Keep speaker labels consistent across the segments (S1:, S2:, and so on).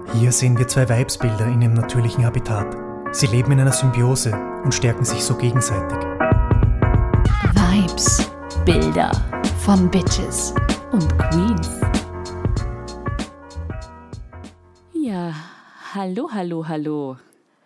S1: Hier sehen wir zwei Weibsbilder in ihrem natürlichen Habitat. Sie leben in einer Symbiose und stärken sich so gegenseitig.
S2: Vibes-Bilder von Bitches und Queens. Ja, hallo.
S3: Hallo.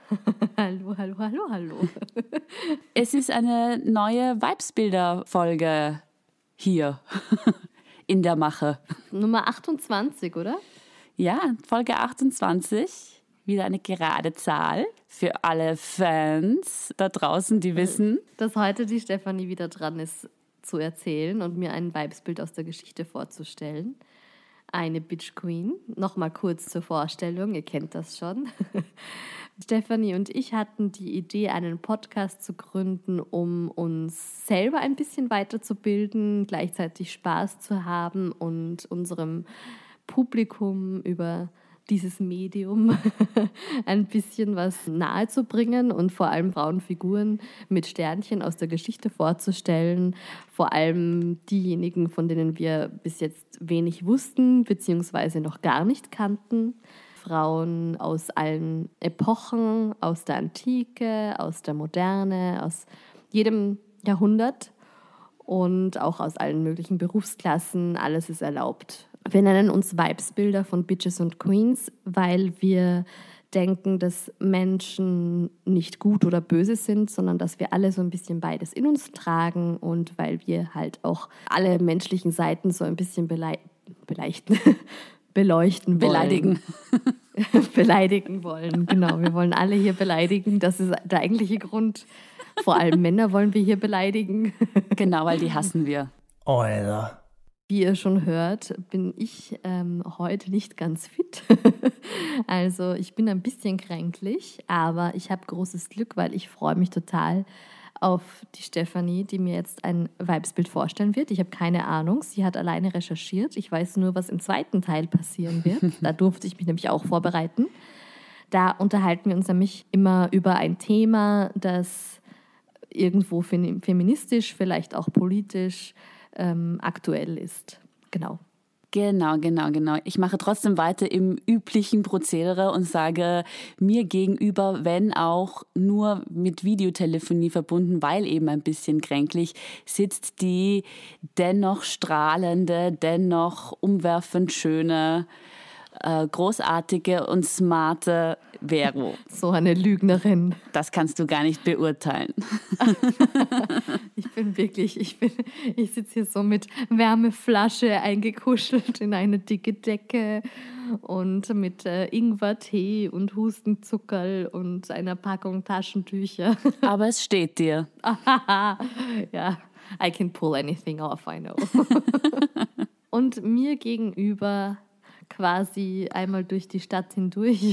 S2: Es ist eine neue Vibes-Bilder-Folge hier in der Mache.
S3: Nummer 28, oder?
S2: Ja, Folge 28. Wieder eine gerade Zahl für alle Fans da draußen, die wissen,
S3: dass heute die Stefanie wieder dran ist, zu erzählen und mir ein Vibesbild aus der Geschichte vorzustellen. Eine Bitch Queen. Nochmal kurz zur Vorstellung, ihr kennt das schon. Stefanie und ich hatten die Idee, einen Podcast zu gründen, um uns selber ein bisschen weiterzubilden, gleichzeitig Spaß zu haben und unserem Publikum über dieses Medium ein bisschen was nahezubringen und vor allem Frauenfiguren mit Sternchen aus der Geschichte vorzustellen. Vor allem diejenigen, von denen wir bis jetzt wenig wussten bzw. noch gar nicht kannten. Frauen aus allen Epochen, aus der Antike, aus der Moderne, aus jedem Jahrhundert und auch aus allen möglichen Berufsklassen. Alles ist erlaubt. Wir nennen uns Vibesbilder von Bitches und Queens, weil wir denken, dass Menschen nicht gut oder böse sind, sondern dass wir alle so ein bisschen beides in uns tragen und weil wir halt auch alle menschlichen Seiten so ein bisschen beleuchten wollen. Beleidigen wollen, genau. Wir wollen alle hier beleidigen. Das ist der eigentliche Grund. Vor allem Männer wollen wir hier beleidigen.
S2: Genau, weil die hassen wir.
S1: Alter.
S3: Wie ihr schon hört, bin ich heute nicht ganz fit. Also ich bin ein bisschen kränklich, aber ich habe großes Glück, weil ich freue mich total auf die Stefanie, die mir jetzt ein Vibesbild vorstellen wird. Ich habe keine Ahnung, sie hat alleine recherchiert. Ich weiß nur, was im zweiten Teil passieren wird. Da durfte ich mich nämlich auch vorbereiten. Da unterhalten wir uns nämlich immer über ein Thema, das irgendwo feministisch, vielleicht auch politisch aktuell ist. Genau.
S2: Genau. Ich mache trotzdem weiter im üblichen Prozedere und sage mir gegenüber, wenn auch nur mit Videotelefonie verbunden, weil eben ein bisschen kränklich, sitzt die dennoch strahlende, dennoch umwerfend schöne, großartige und smarte Vero.
S3: So eine Lügnerin.
S2: Das kannst du gar nicht beurteilen.
S3: Ich sitze hier so mit Wärmeflasche eingekuschelt in eine dicke Decke und mit Ingwertee und Hustenzuckerl und einer Packung Taschentücher.
S2: Aber es steht dir.
S3: Ja, I can pull anything off, I know. Und mir gegenüber quasi einmal durch die Stadt hindurch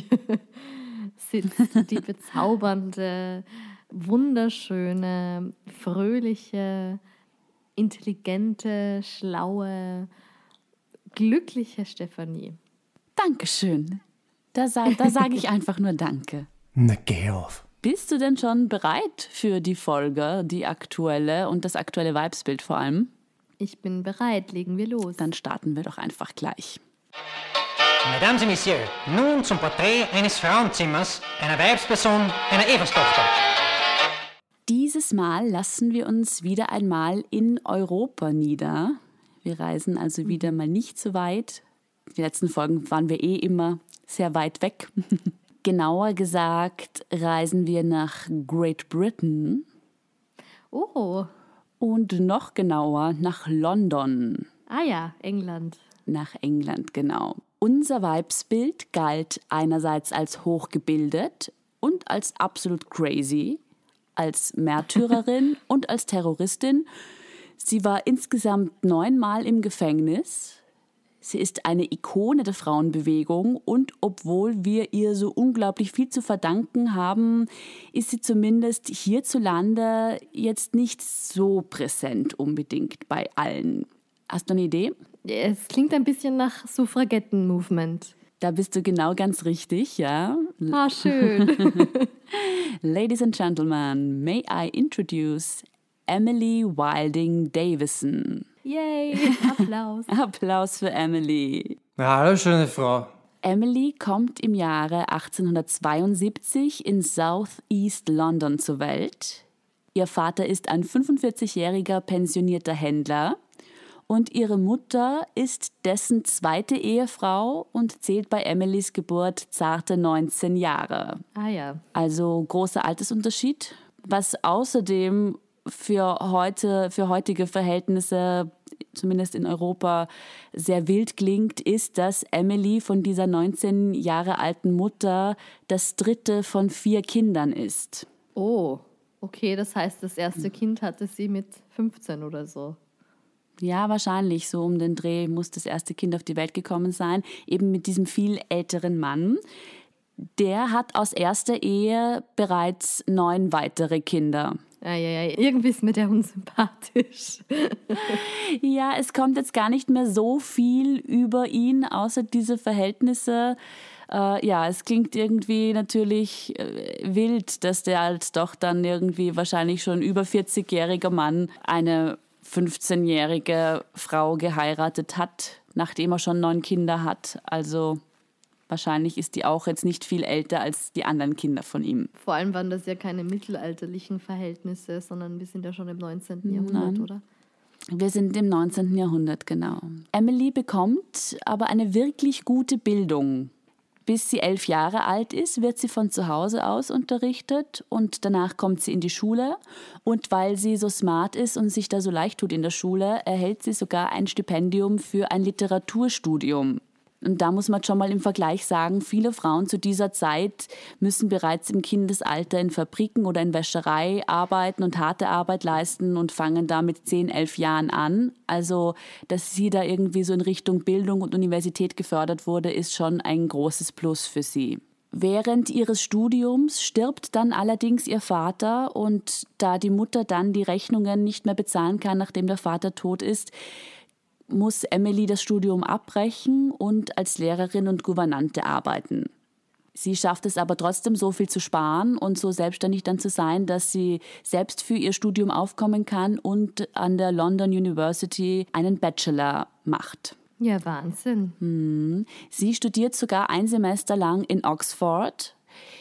S3: sitzt die bezaubernde, wunderschöne, fröhliche, intelligente, schlaue, glückliche Stefanie.
S2: Dankeschön. Da sage ich einfach nur Danke.
S1: Na, geh auf.
S2: Bist du denn schon bereit für die Folge, die aktuelle und das aktuelle Vibesbild vor allem?
S3: Ich bin bereit, legen wir los.
S2: Dann starten wir doch einfach gleich.
S4: Mesdames et Messieurs, nun zum Porträt eines Frauenzimmers, einer Weibsperson, einer Everstochter.
S2: Dieses Mal lassen wir uns wieder einmal in Europa nieder. Wir reisen also wieder mal nicht so weit. Die letzten Folgen waren wir immer sehr weit weg. Genauer gesagt reisen wir nach Great Britain.
S3: Oh.
S2: Und noch genauer nach London.
S3: Ah ja, England.
S2: Nach England, genau. Unser Vibesbild galt einerseits als hochgebildet und als absolut crazy, als Märtyrerin und als Terroristin. Sie war insgesamt 9-mal im Gefängnis. Sie ist eine Ikone der Frauenbewegung und obwohl wir ihr so unglaublich viel zu verdanken haben, ist sie zumindest hierzulande jetzt nicht so präsent unbedingt bei allen. Hast du eine Idee?
S3: Es klingt ein bisschen nach Suffragetten-Movement.
S2: Da bist du genau ganz richtig, ja.
S3: Ah, schön.
S2: Ladies and Gentlemen, may I introduce Emily Wilding Davison.
S3: Yay, Applaus.
S2: Applaus für Emily.
S1: Ja, hallo, schöne Frau.
S2: Emily kommt im Jahre 1872 in South East London zur Welt. Ihr Vater ist ein 45-jähriger pensionierter Händler und ihre Mutter ist dessen zweite Ehefrau und zählt bei Emilys Geburt zarte 19 Jahre.
S3: Ah ja.
S2: Also großer Altersunterschied, was außerdem für heutige Verhältnisse, zumindest in Europa, sehr wild klingt, ist, dass Emily von dieser 19 Jahre alten Mutter das dritte von 4 Kindern ist.
S3: Oh, okay, das heißt, das erste Kind hatte sie mit 15 oder so.
S2: Ja, wahrscheinlich so um den Dreh muss das erste Kind auf die Welt gekommen sein, eben mit diesem viel älteren Mann. Der hat aus erster Ehe bereits 9 weitere Kinder.
S3: Ja, irgendwie ist mir der unsympathisch.
S2: Ja, es kommt jetzt gar nicht mehr so viel über ihn, außer diese Verhältnisse. Es klingt irgendwie natürlich wild, dass der halt doch dann irgendwie wahrscheinlich schon über 40-jähriger Mann eine 15-jährige Frau geheiratet hat, nachdem er schon 9 Kinder hat. Also wahrscheinlich ist die auch jetzt nicht viel älter als die anderen Kinder von ihm.
S3: Vor allem waren das ja keine mittelalterlichen Verhältnisse, sondern wir sind ja schon im 19. Jahrhundert, oder?
S2: Wir sind im 19. Jahrhundert, genau. Emily bekommt aber eine wirklich gute Bildung. Bis sie 11 Jahre alt ist, wird sie von zu Hause aus unterrichtet und danach kommt sie in die Schule. Und weil sie so smart ist und sich da so leicht tut in der Schule, erhält sie sogar ein Stipendium für ein Literaturstudium. Und da muss man schon mal im Vergleich sagen, viele Frauen zu dieser Zeit müssen bereits im Kindesalter in Fabriken oder in Wäscherei arbeiten und harte Arbeit leisten und fangen da mit 10, 11 Jahren an. Also, dass sie da irgendwie so in Richtung Bildung und Universität gefördert wurde, ist schon ein großes Plus für sie. Während ihres Studiums stirbt dann allerdings ihr Vater und da die Mutter dann die Rechnungen nicht mehr bezahlen kann, nachdem der Vater tot ist, muss Emily das Studium abbrechen und als Lehrerin und Gouvernante arbeiten. Sie schafft es aber trotzdem, so viel zu sparen und so selbstständig dann zu sein, dass sie selbst für ihr Studium aufkommen kann und an der London University einen Bachelor macht.
S3: Ja, Wahnsinn.
S2: Sie studiert sogar ein Semester lang in Oxford.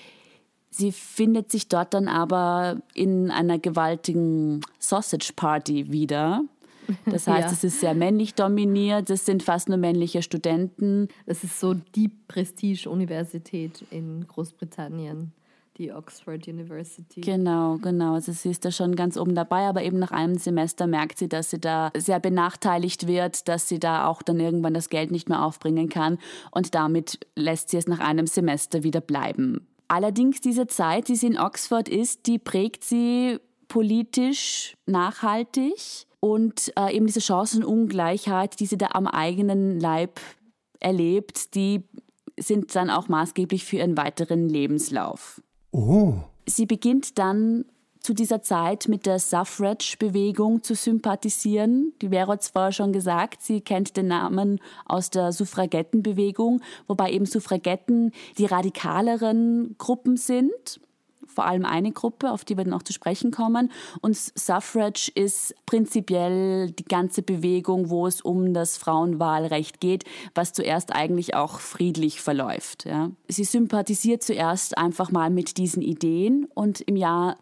S2: Sie findet sich dort dann aber in einer gewaltigen Sausage Party wieder. Das heißt, es ist sehr männlich dominiert, es sind fast nur männliche Studenten.
S3: Das ist so die Prestige-Universität in Großbritannien, die Oxford University.
S2: Genau. Also sie ist da schon ganz oben dabei, aber eben nach einem Semester merkt sie, dass sie da sehr benachteiligt wird, dass sie da auch dann irgendwann das Geld nicht mehr aufbringen kann und damit lässt sie es nach einem Semester wieder bleiben. Allerdings diese Zeit, die sie in Oxford ist, die prägt sie politisch nachhaltig. Und eben diese Chancenungleichheit, die sie da am eigenen Leib erlebt, die sind dann auch maßgeblich für ihren weiteren Lebenslauf.
S1: Oh.
S2: Sie beginnt dann zu dieser Zeit mit der Suffrage-Bewegung zu sympathisieren. Die Vero hat es vorher schon gesagt, sie kennt den Namen aus der Suffragettenbewegung, wobei eben Suffragetten die radikaleren Gruppen sind. Vor allem eine Gruppe, auf die wir dann auch zu sprechen kommen. Und Suffrage ist prinzipiell die ganze Bewegung, wo es um das Frauenwahlrecht geht, was zuerst eigentlich auch friedlich verläuft. Ja. Sie sympathisiert zuerst einfach mal mit diesen Ideen und im Jahr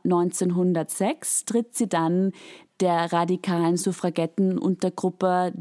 S2: 1906 tritt sie dann der radikalen Suffragettenuntergruppe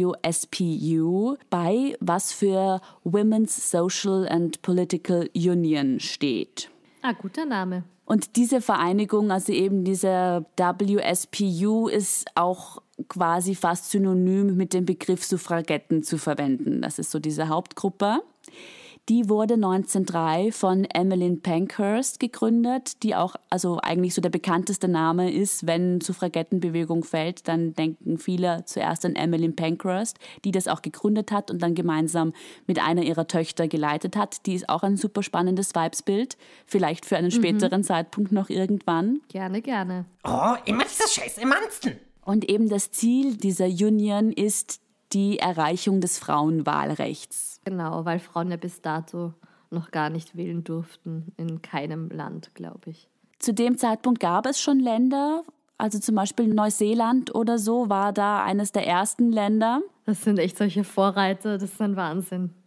S2: WSPU bei, was für Women's Social and Political Union steht.
S3: Ah, guter Name.
S2: Und diese Vereinigung, also eben diese WSPU, ist auch quasi fast synonym mit dem Begriff Suffragetten zu verwenden. Das ist so diese Hauptgruppe. Die wurde 1903 von Emmeline Pankhurst gegründet, die auch also eigentlich so der bekannteste Name ist. Wenn Suffragettenbewegung fällt, dann denken viele zuerst an Emmeline Pankhurst, die das auch gegründet hat und dann gemeinsam mit einer ihrer Töchter geleitet hat. Die ist auch ein super spannendes Weibsbild, vielleicht für einen späteren Zeitpunkt noch irgendwann.
S3: Gerne.
S4: Oh, immer dieser Scheiß im Ernsten.
S2: Und eben das Ziel dieser Union ist die Erreichung des Frauenwahlrechts.
S3: Genau, weil Frauen ja bis dato noch gar nicht wählen durften, in keinem Land, glaube ich.
S2: Zu dem Zeitpunkt gab es schon Länder, also zum Beispiel Neuseeland oder so war da eines der ersten Länder.
S3: Das sind echt solche Vorreiter, das ist ein Wahnsinn.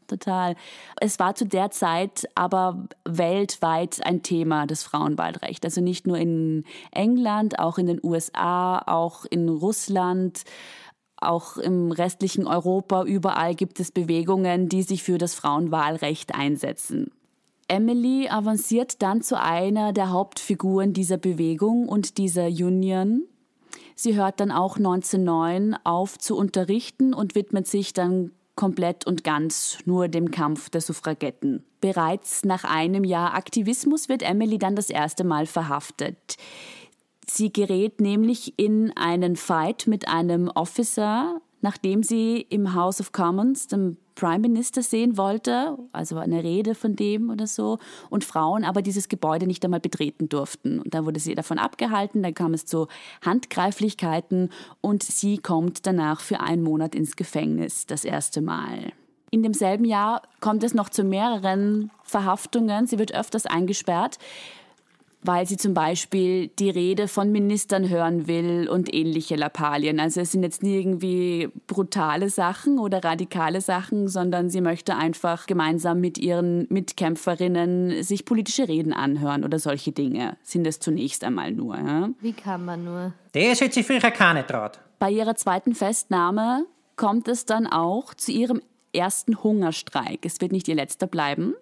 S2: total. Es war zu der Zeit aber weltweit ein Thema, das Frauenwahlrecht. Also nicht nur in England, auch in den USA, auch in Russland, auch im restlichen Europa. Überall gibt es Bewegungen, die sich für das Frauenwahlrecht einsetzen. Emily avanciert dann zu einer der Hauptfiguren dieser Bewegung und dieser Union. Sie hört dann auch 1909 auf zu unterrichten und widmet sich dann komplett und ganz nur dem Kampf der Suffragetten. Bereits nach einem Jahr Aktivismus wird Emily dann das erste Mal verhaftet. Sie gerät nämlich in einen Fight mit einem Officer, nachdem sie im House of Commons den Prime Minister sehen wollte, also eine Rede von dem oder so, und Frauen aber dieses Gebäude nicht einmal betreten durften. Und dann wurde sie davon abgehalten, dann kam es zu Handgreiflichkeiten und sie kommt danach für 1 Monat ins Gefängnis, das erste Mal. In demselben Jahr kommt es noch zu mehreren Verhaftungen. Sie wird öfters eingesperrt, weil sie zum Beispiel die Rede von Ministern hören will und ähnliche Lappalien. Also es sind jetzt nie irgendwie brutale Sachen oder radikale Sachen, sondern sie möchte einfach gemeinsam mit ihren Mitkämpferinnen sich politische Reden anhören oder solche Dinge. Sind es zunächst einmal nur. Ja?
S3: Wie kann man nur?
S4: Das hätte sich früher keiner traut.
S2: Bei ihrer zweiten Festnahme kommt es dann auch zu ihrem ersten Hungerstreik. Es wird nicht ihr letzter bleiben.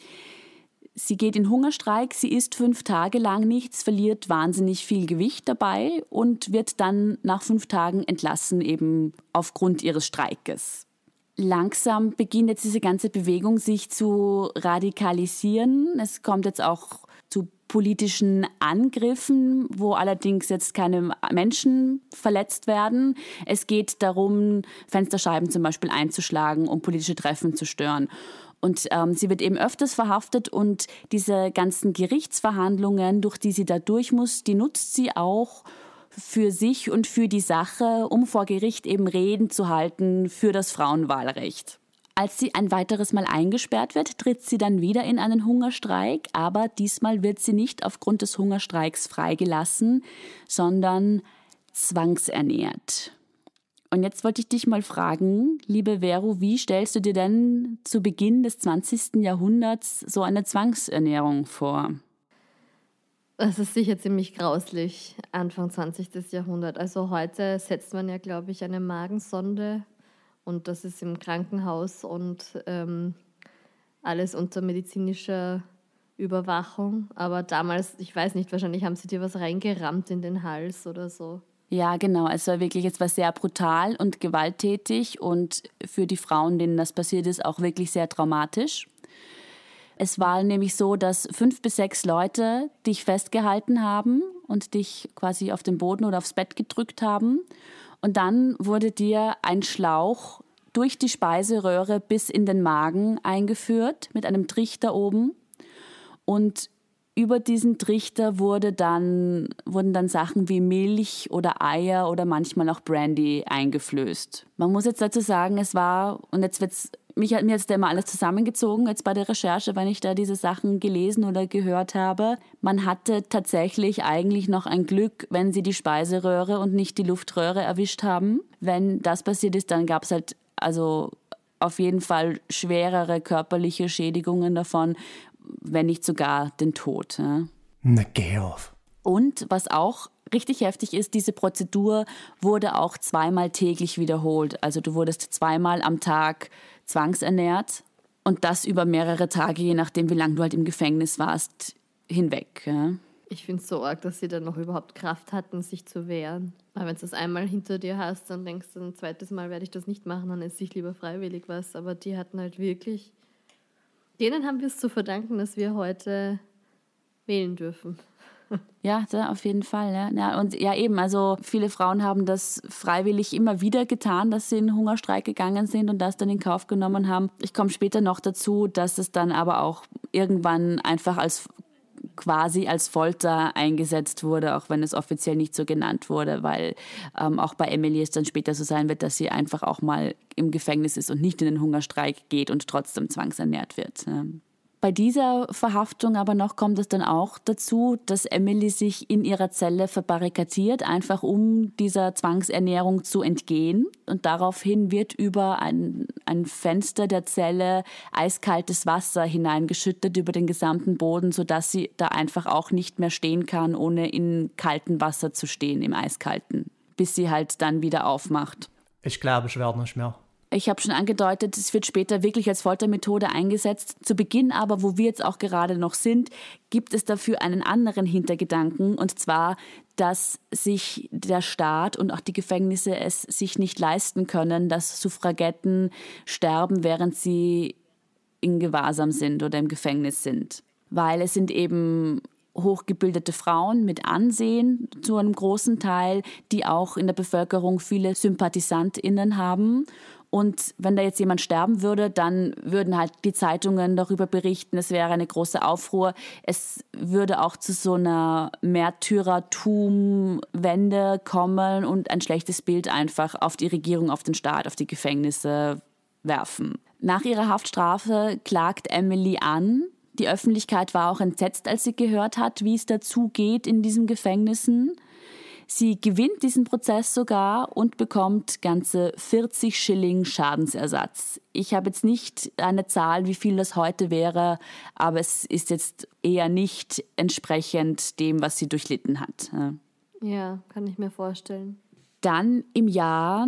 S2: Sie geht in Hungerstreik, sie isst 5 Tage lang nichts, verliert wahnsinnig viel Gewicht dabei und wird dann nach 5 Tagen entlassen, eben aufgrund ihres Streikes. Langsam beginnt jetzt diese ganze Bewegung sich zu radikalisieren. Es kommt jetzt auch zu politischen Angriffen, wo allerdings jetzt keine Menschen verletzt werden. Es geht darum, Fensterscheiben zum Beispiel einzuschlagen, um politische Treffen zu stören. Und sie wird eben öfters verhaftet und diese ganzen Gerichtsverhandlungen, durch die sie da durch muss, die nutzt sie auch für sich und für die Sache, um vor Gericht eben Reden zu halten für das Frauenwahlrecht. Als sie ein weiteres Mal eingesperrt wird, tritt sie dann wieder in einen Hungerstreik, aber diesmal wird sie nicht aufgrund des Hungerstreiks freigelassen, sondern zwangsernährt. Und jetzt wollte ich dich mal fragen, liebe Vero, wie stellst du dir denn zu Beginn des 20. Jahrhunderts so eine Zwangsernährung vor?
S3: Das ist sicher ziemlich grauslich, Anfang 20. Jahrhundert. Also heute setzt man ja, glaube ich, eine Magensonde und das ist im Krankenhaus und alles unter medizinischer Überwachung. Aber damals, ich weiß nicht, wahrscheinlich haben sie dir was reingerammt in den Hals oder so.
S2: Ja, genau. Es war wirklich etwas sehr brutal und gewalttätig und für die Frauen, denen das passiert ist, auch wirklich sehr traumatisch. Es war nämlich so, dass 5 bis 6 Leute dich festgehalten haben und dich quasi auf den Boden oder aufs Bett gedrückt haben. Und dann wurde dir ein Schlauch durch die Speiseröhre bis in den Magen eingeführt mit einem Trichter oben. Und über diesen Trichter wurden dann Sachen wie Milch oder Eier oder manchmal auch Brandy eingeflößt. Man muss jetzt dazu sagen, es war, und jetzt mir hat jetzt immer alles zusammengezogen, jetzt bei der Recherche, wenn ich da diese Sachen gelesen oder gehört habe. Man hatte tatsächlich eigentlich noch ein Glück, wenn sie die Speiseröhre und nicht die Luftröhre erwischt haben. Wenn das passiert ist, dann gab es halt also auf jeden Fall schwerere körperliche Schädigungen davon, wenn nicht sogar den Tod. Ja.
S1: Na, geh auf.
S2: Und was auch richtig heftig ist, diese Prozedur wurde auch 2-mal täglich wiederholt. Also du wurdest 2-mal am Tag zwangsernährt und das über mehrere Tage, je nachdem, wie lange du halt im Gefängnis warst, hinweg. Ja.
S3: Ich finde es so arg, dass sie dann noch überhaupt Kraft hatten, sich zu wehren. Aber wenn du das einmal hinter dir hast, dann denkst du, ein zweites Mal werde ich das nicht machen, dann esse ich lieber freiwillig was. Aber die hatten halt wirklich... Denen haben wir es zu verdanken, dass wir heute wählen dürfen.
S2: Ja, auf jeden Fall. Ja. Ja, und ja eben, also viele Frauen haben das freiwillig immer wieder getan, dass sie in Hungerstreik gegangen sind und das dann in Kauf genommen haben. Ich komme später noch dazu, dass es dann aber auch irgendwann einfach quasi als Folter eingesetzt wurde, auch wenn es offiziell nicht so genannt wurde, weil auch bei Emily es dann später so sein wird, dass sie einfach auch mal im Gefängnis ist und nicht in den Hungerstreik geht und trotzdem zwangsernährt wird. Bei dieser Verhaftung aber noch kommt es dann auch dazu, dass Emily sich in ihrer Zelle verbarrikadiert, einfach um dieser Zwangsernährung zu entgehen. Und daraufhin wird über ein Fenster der Zelle eiskaltes Wasser hineingeschüttet über den gesamten Boden, sodass sie da einfach auch nicht mehr stehen kann, ohne in kaltem Wasser zu stehen, im Eiskalten, bis sie halt dann wieder aufmacht.
S1: Ich glaube, ich werde nicht mehr.
S2: Ich habe schon angedeutet, es wird später wirklich als Foltermethode eingesetzt. Zu Beginn aber, wo wir jetzt auch gerade noch sind, gibt es dafür einen anderen Hintergedanken. Und zwar, dass sich der Staat und auch die Gefängnisse es sich nicht leisten können, dass Suffragetten sterben, während sie in Gewahrsam sind oder im Gefängnis sind. Weil es sind eben hochgebildete Frauen mit Ansehen zu einem großen Teil, die auch in der Bevölkerung viele SympathisantInnen haben. Und wenn da jetzt jemand sterben würde, dann würden halt die Zeitungen darüber berichten, es wäre eine große Aufruhr. Es würde auch zu so einer Märtyrertum-Wende kommen und ein schlechtes Bild einfach auf die Regierung, auf den Staat, auf die Gefängnisse werfen. Nach ihrer Haftstrafe klagt Emily an. Die Öffentlichkeit war auch entsetzt, als sie gehört hat, wie es dazu geht in diesen Gefängnissen. Sie gewinnt diesen Prozess sogar und bekommt ganze 40 Schilling Schadensersatz. Ich habe jetzt nicht eine Zahl, wie viel das heute wäre, aber es ist jetzt eher nicht entsprechend dem, was sie durchlitten hat.
S3: Ja, kann ich mir vorstellen.
S2: Dann im Jahr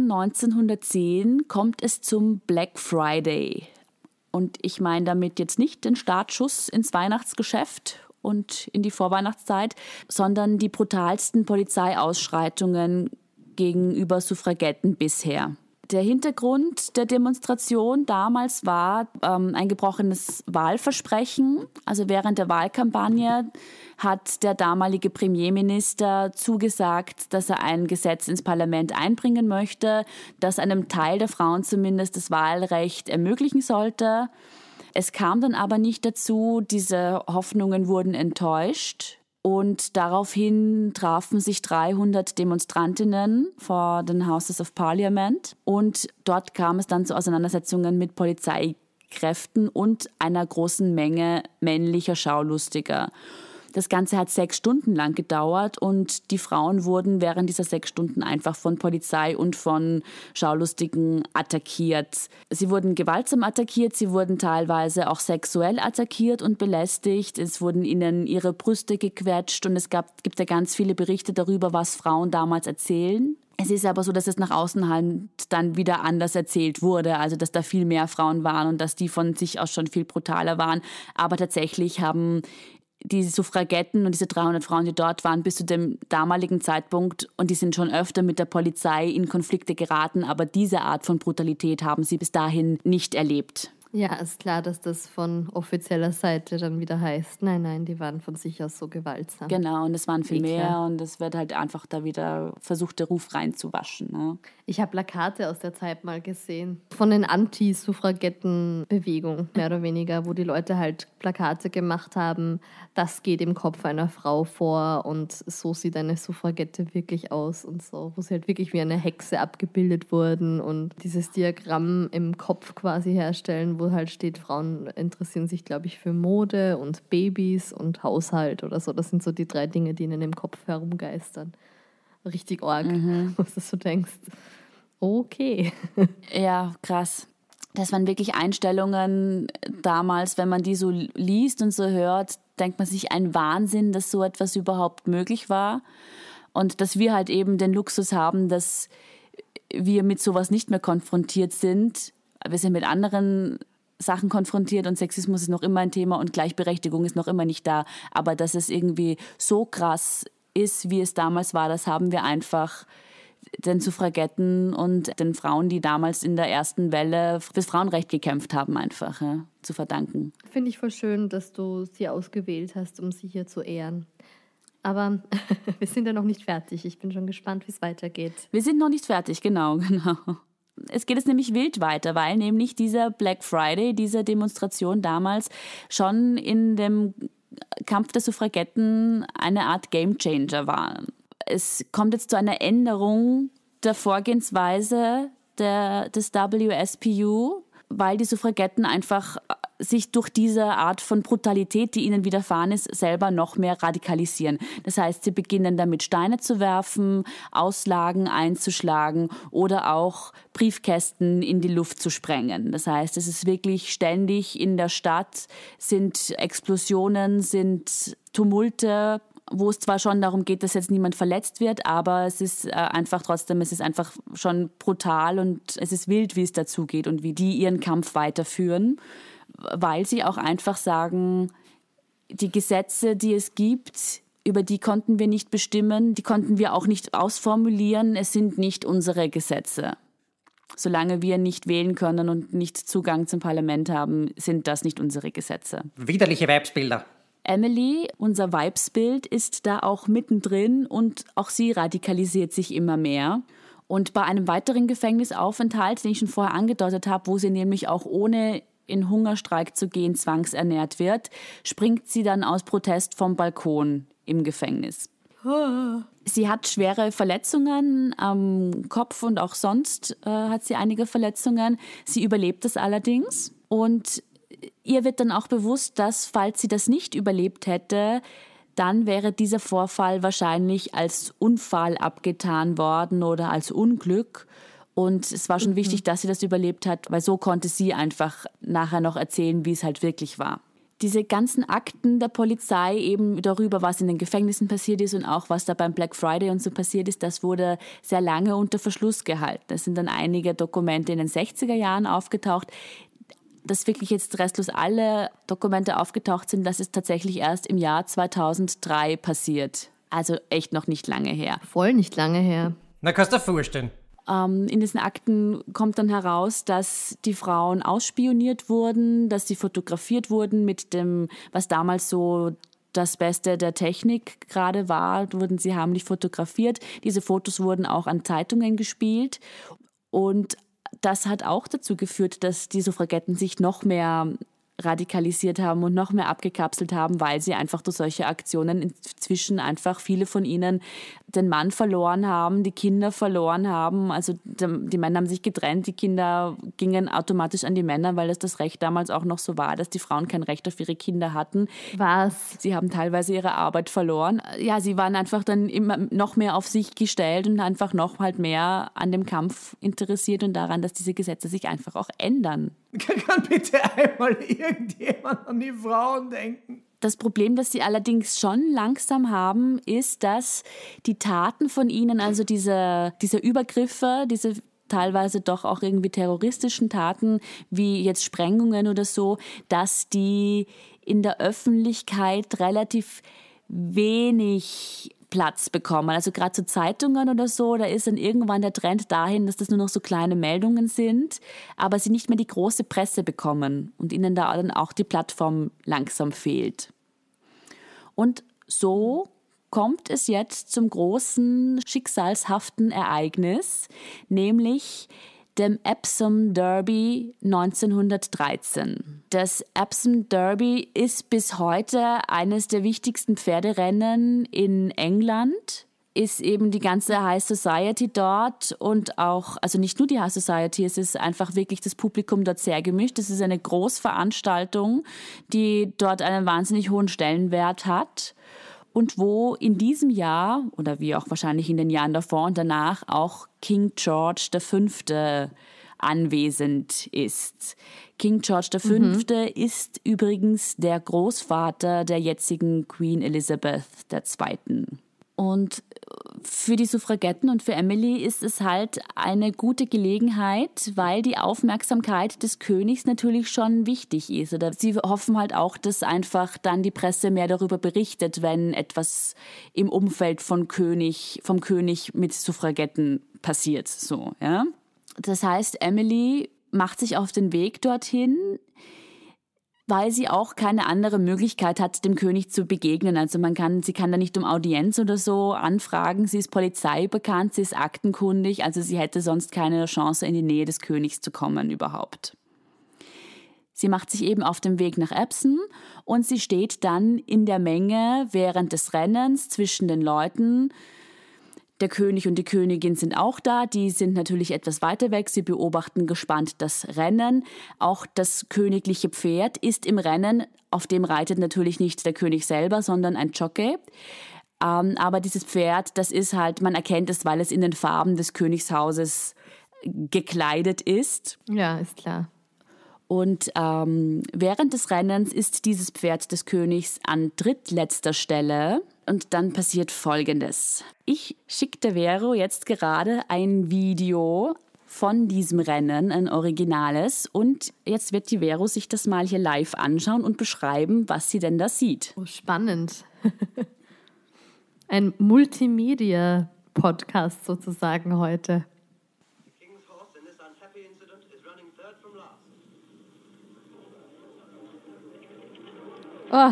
S2: 1910 kommt es zum Black Friday. Und ich meine damit jetzt nicht den Startschuss ins Weihnachtsgeschäft und in die Vorweihnachtszeit, sondern die brutalsten Polizeiausschreitungen gegenüber Suffragetten bisher. Der Hintergrund der Demonstration damals war ein gebrochenes Wahlversprechen. Also während der Wahlkampagne hat der damalige Premierminister zugesagt, dass er ein Gesetz ins Parlament einbringen möchte, das einem Teil der Frauen zumindest das Wahlrecht ermöglichen sollte. Es kam dann aber nicht dazu, diese Hoffnungen wurden enttäuscht und daraufhin trafen sich 300 Demonstrantinnen vor den Houses of Parliament und dort kam es dann zu Auseinandersetzungen mit Polizeikräften und einer großen Menge männlicher Schaulustiger. Das Ganze hat 6 Stunden lang gedauert und die Frauen wurden während dieser 6 Stunden einfach von Polizei und von Schaulustigen attackiert. Sie wurden gewaltsam attackiert, sie wurden teilweise auch sexuell attackiert und belästigt. Es wurden ihnen ihre Brüste gequetscht und es gibt ja ganz viele Berichte darüber, was Frauen damals erzählen. Es ist aber so, dass es nach außen halt dann wieder anders erzählt wurde, also dass da viel mehr Frauen waren und dass die von sich aus schon viel brutaler waren. Aber tatsächlich haben die Suffragetten und diese 300 Frauen, die dort waren, bis zu dem damaligen Zeitpunkt, und die sind schon öfter mit der Polizei in Konflikte geraten, aber diese Art von Brutalität haben sie bis dahin nicht erlebt.
S3: Ja, ist klar, dass das von offizieller Seite dann wieder heißt, nein, die waren von sich aus so gewaltsam.
S2: Genau, und es waren viel mehr
S3: klar.
S2: und es wird halt einfach da wieder versucht, der Ruf reinzuwaschen. Ne?
S3: Ich habe Plakate aus der Zeit mal gesehen, von den Anti-Suffragetten-Bewegungen, mehr oder weniger, wo die Leute halt Plakate gemacht haben, das geht im Kopf einer Frau vor und so sieht eine Suffragette wirklich aus und so, wo sie halt wirklich wie eine Hexe abgebildet wurden und dieses Diagramm im Kopf quasi herstellen, wo halt steht, Frauen interessieren sich, glaube ich, für Mode und Babys und Haushalt oder so. Das sind so die 3 Dinge, die ihnen im Kopf herumgeistern. Richtig arg, was du so denkst. Okay.
S2: Ja, krass. Das waren wirklich Einstellungen damals, wenn man die so liest und so hört, denkt man sich, ein Wahnsinn, dass so etwas überhaupt möglich war. Und dass wir halt eben den Luxus haben, dass wir mit sowas nicht mehr konfrontiert sind. Wir sind mit anderen Sachen konfrontiert und Sexismus ist noch immer ein Thema und Gleichberechtigung ist noch immer nicht da. Aber dass es irgendwie so krass ist, wie es damals war, das haben wir einfach den Suffragetten und den Frauen, die damals in der ersten Welle fürs Frauenrecht gekämpft haben, einfach zu verdanken.
S3: Finde ich voll schön, dass du sie ausgewählt hast, um sie hier zu ehren. Aber wir sind ja noch nicht fertig. Ich bin schon gespannt, wie es weitergeht.
S2: Wir sind noch nicht fertig, genau. Es geht jetzt nämlich wild weiter, weil nämlich dieser Black Friday, diese Demonstration damals schon in dem Kampf der Suffragetten eine Art Gamechanger war. Es kommt jetzt zu einer Änderung der Vorgehensweise des WSPU, weil die Suffragetten einfach sich durch diese Art von Brutalität, die ihnen widerfahren ist, selber noch mehr radikalisieren. Das heißt, sie beginnen damit Steine zu werfen, Auslagen einzuschlagen oder auch Briefkästen in die Luft zu sprengen. Das heißt, es ist wirklich ständig in der Stadt, sind Explosionen, sind Tumulte, wo es zwar schon darum geht, dass jetzt niemand verletzt wird, aber es ist einfach schon brutal und es ist wild, wie es dazugeht und wie die ihren Kampf weiterführen, weil sie auch einfach sagen, die Gesetze, die es gibt, über die konnten wir nicht bestimmen, die konnten wir auch nicht ausformulieren, es sind nicht unsere Gesetze. Solange wir nicht wählen können und nicht Zugang zum Parlament haben, sind das nicht unsere Gesetze.
S4: Widerliche Weibsbilder.
S2: Emily, unser Weibsbild, ist da auch mittendrin und auch sie radikalisiert sich immer mehr. Und bei einem weiteren Gefängnisaufenthalt, den ich schon vorher angedeutet habe, wo sie nämlich auch ohne in Hungerstreik zu gehen zwangsernährt wird, springt sie dann aus Protest vom Balkon im Gefängnis. Sie hat schwere Verletzungen am Kopf und auch sonst hat sie einige Verletzungen. Sie überlebt es allerdings und ihr wird dann auch bewusst, dass, falls sie das nicht überlebt hätte, dann wäre dieser Vorfall wahrscheinlich als Unfall abgetan worden oder als Unglück. Und es war schon wichtig, dass sie das überlebt hat, weil so konnte sie einfach nachher noch erzählen, wie es halt wirklich war. Diese ganzen Akten der Polizei eben darüber, was in den Gefängnissen passiert ist und auch was da beim Black Friday und so passiert ist, das wurde sehr lange unter Verschluss gehalten. Es sind dann einige Dokumente in den 60er Jahren aufgetaucht. Dass wirklich jetzt restlos alle Dokumente aufgetaucht sind, das ist tatsächlich erst im Jahr 2003 passiert. Also echt noch nicht lange her.
S3: Voll nicht lange her.
S4: Na, kannst du dir vorstellen.
S2: In diesen Akten kommt dann heraus, dass die Frauen ausspioniert wurden, dass sie fotografiert wurden mit dem, was damals so das Beste der Technik gerade war, wurden sie heimlich fotografiert. Diese Fotos wurden auch an Zeitungen gespielt und das hat auch dazu geführt, dass die Suffragetten sich noch mehr radikalisiert haben und noch mehr abgekapselt haben, weil sie einfach durch solche Aktionen inzwischen einfach viele von ihnen den Mann verloren haben, die Kinder verloren haben. Also die Männer haben sich getrennt, die Kinder gingen automatisch an die Männer, weil das Recht damals auch noch so war, dass die Frauen kein Recht auf ihre Kinder hatten.
S3: Was?
S2: Sie haben teilweise ihre Arbeit verloren. Ja, sie waren einfach dann immer noch mehr auf sich gestellt und einfach noch halt mehr an dem Kampf interessiert und daran, dass diese Gesetze sich einfach auch ändern.
S5: Kann bitte einmal irgendjemand an die Frauen denken?
S2: Das Problem, das sie allerdings schon langsam haben, ist, dass die Taten von ihnen, also diese Übergriffe, diese teilweise doch auch irgendwie terroristischen Taten, wie jetzt Sprengungen oder so, dass die in der Öffentlichkeit relativ wenig Platz bekommen. Also gerade zu Zeitungen oder so, da ist dann irgendwann der Trend dahin, dass das nur noch so kleine Meldungen sind, aber sie nicht mehr die große Presse bekommen und ihnen da dann auch die Plattform langsam fehlt. Und so kommt es jetzt zum großen schicksalshaften Ereignis, nämlich dem Epsom Derby 1913. Das Epsom Derby ist bis heute eines der wichtigsten Pferderennen in England, ist eben die ganze High Society dort und auch, also nicht nur die High Society, es ist einfach wirklich das Publikum dort sehr gemischt. Es ist eine Großveranstaltung, die dort einen wahnsinnig hohen Stellenwert hat. Und wo in diesem Jahr, oder wie auch wahrscheinlich in den Jahren davor und danach, auch King George V. anwesend ist. King George V. Ist übrigens der Großvater der jetzigen Queen Elizabeth II. Und für die Suffragetten und für Emily ist es halt eine gute Gelegenheit, weil die Aufmerksamkeit des Königs natürlich schon wichtig ist. Oder sie hoffen halt auch, dass einfach dann die Presse mehr darüber berichtet, wenn etwas im Umfeld vom König mit Suffragetten passiert. So, ja? Das heißt, Emily macht sich auf den Weg dorthin, weil sie auch keine andere Möglichkeit hat, dem König zu begegnen. Also sie kann da nicht um Audienz oder so anfragen. Sie ist Polizei bekannt, sie ist aktenkundig, also sie hätte sonst keine Chance, in die Nähe des Königs zu kommen überhaupt. Sie macht sich eben auf den Weg nach Epsom und sie steht dann in der Menge während des Rennens zwischen den Leuten, Der König und die Königin sind auch da, die sind natürlich etwas weiter weg, sie beobachten gespannt das Rennen. Auch das königliche Pferd ist im Rennen, auf dem reitet natürlich nicht der König selber, sondern ein Jockey. Aber dieses Pferd, das ist halt, man erkennt es, weil es in den Farben des Königshauses gekleidet ist.
S3: Ja, ist klar.
S2: Und während des Rennens ist dieses Pferd des Königs an drittletzter Stelle. Und dann passiert Folgendes. Ich schickte Vero jetzt gerade ein Video von diesem Rennen, ein originales. Und jetzt wird die Vero sich das mal hier live anschauen und beschreiben, was sie denn da sieht.
S3: Oh, spannend. Ein Multimedia-Podcast sozusagen heute. Oh.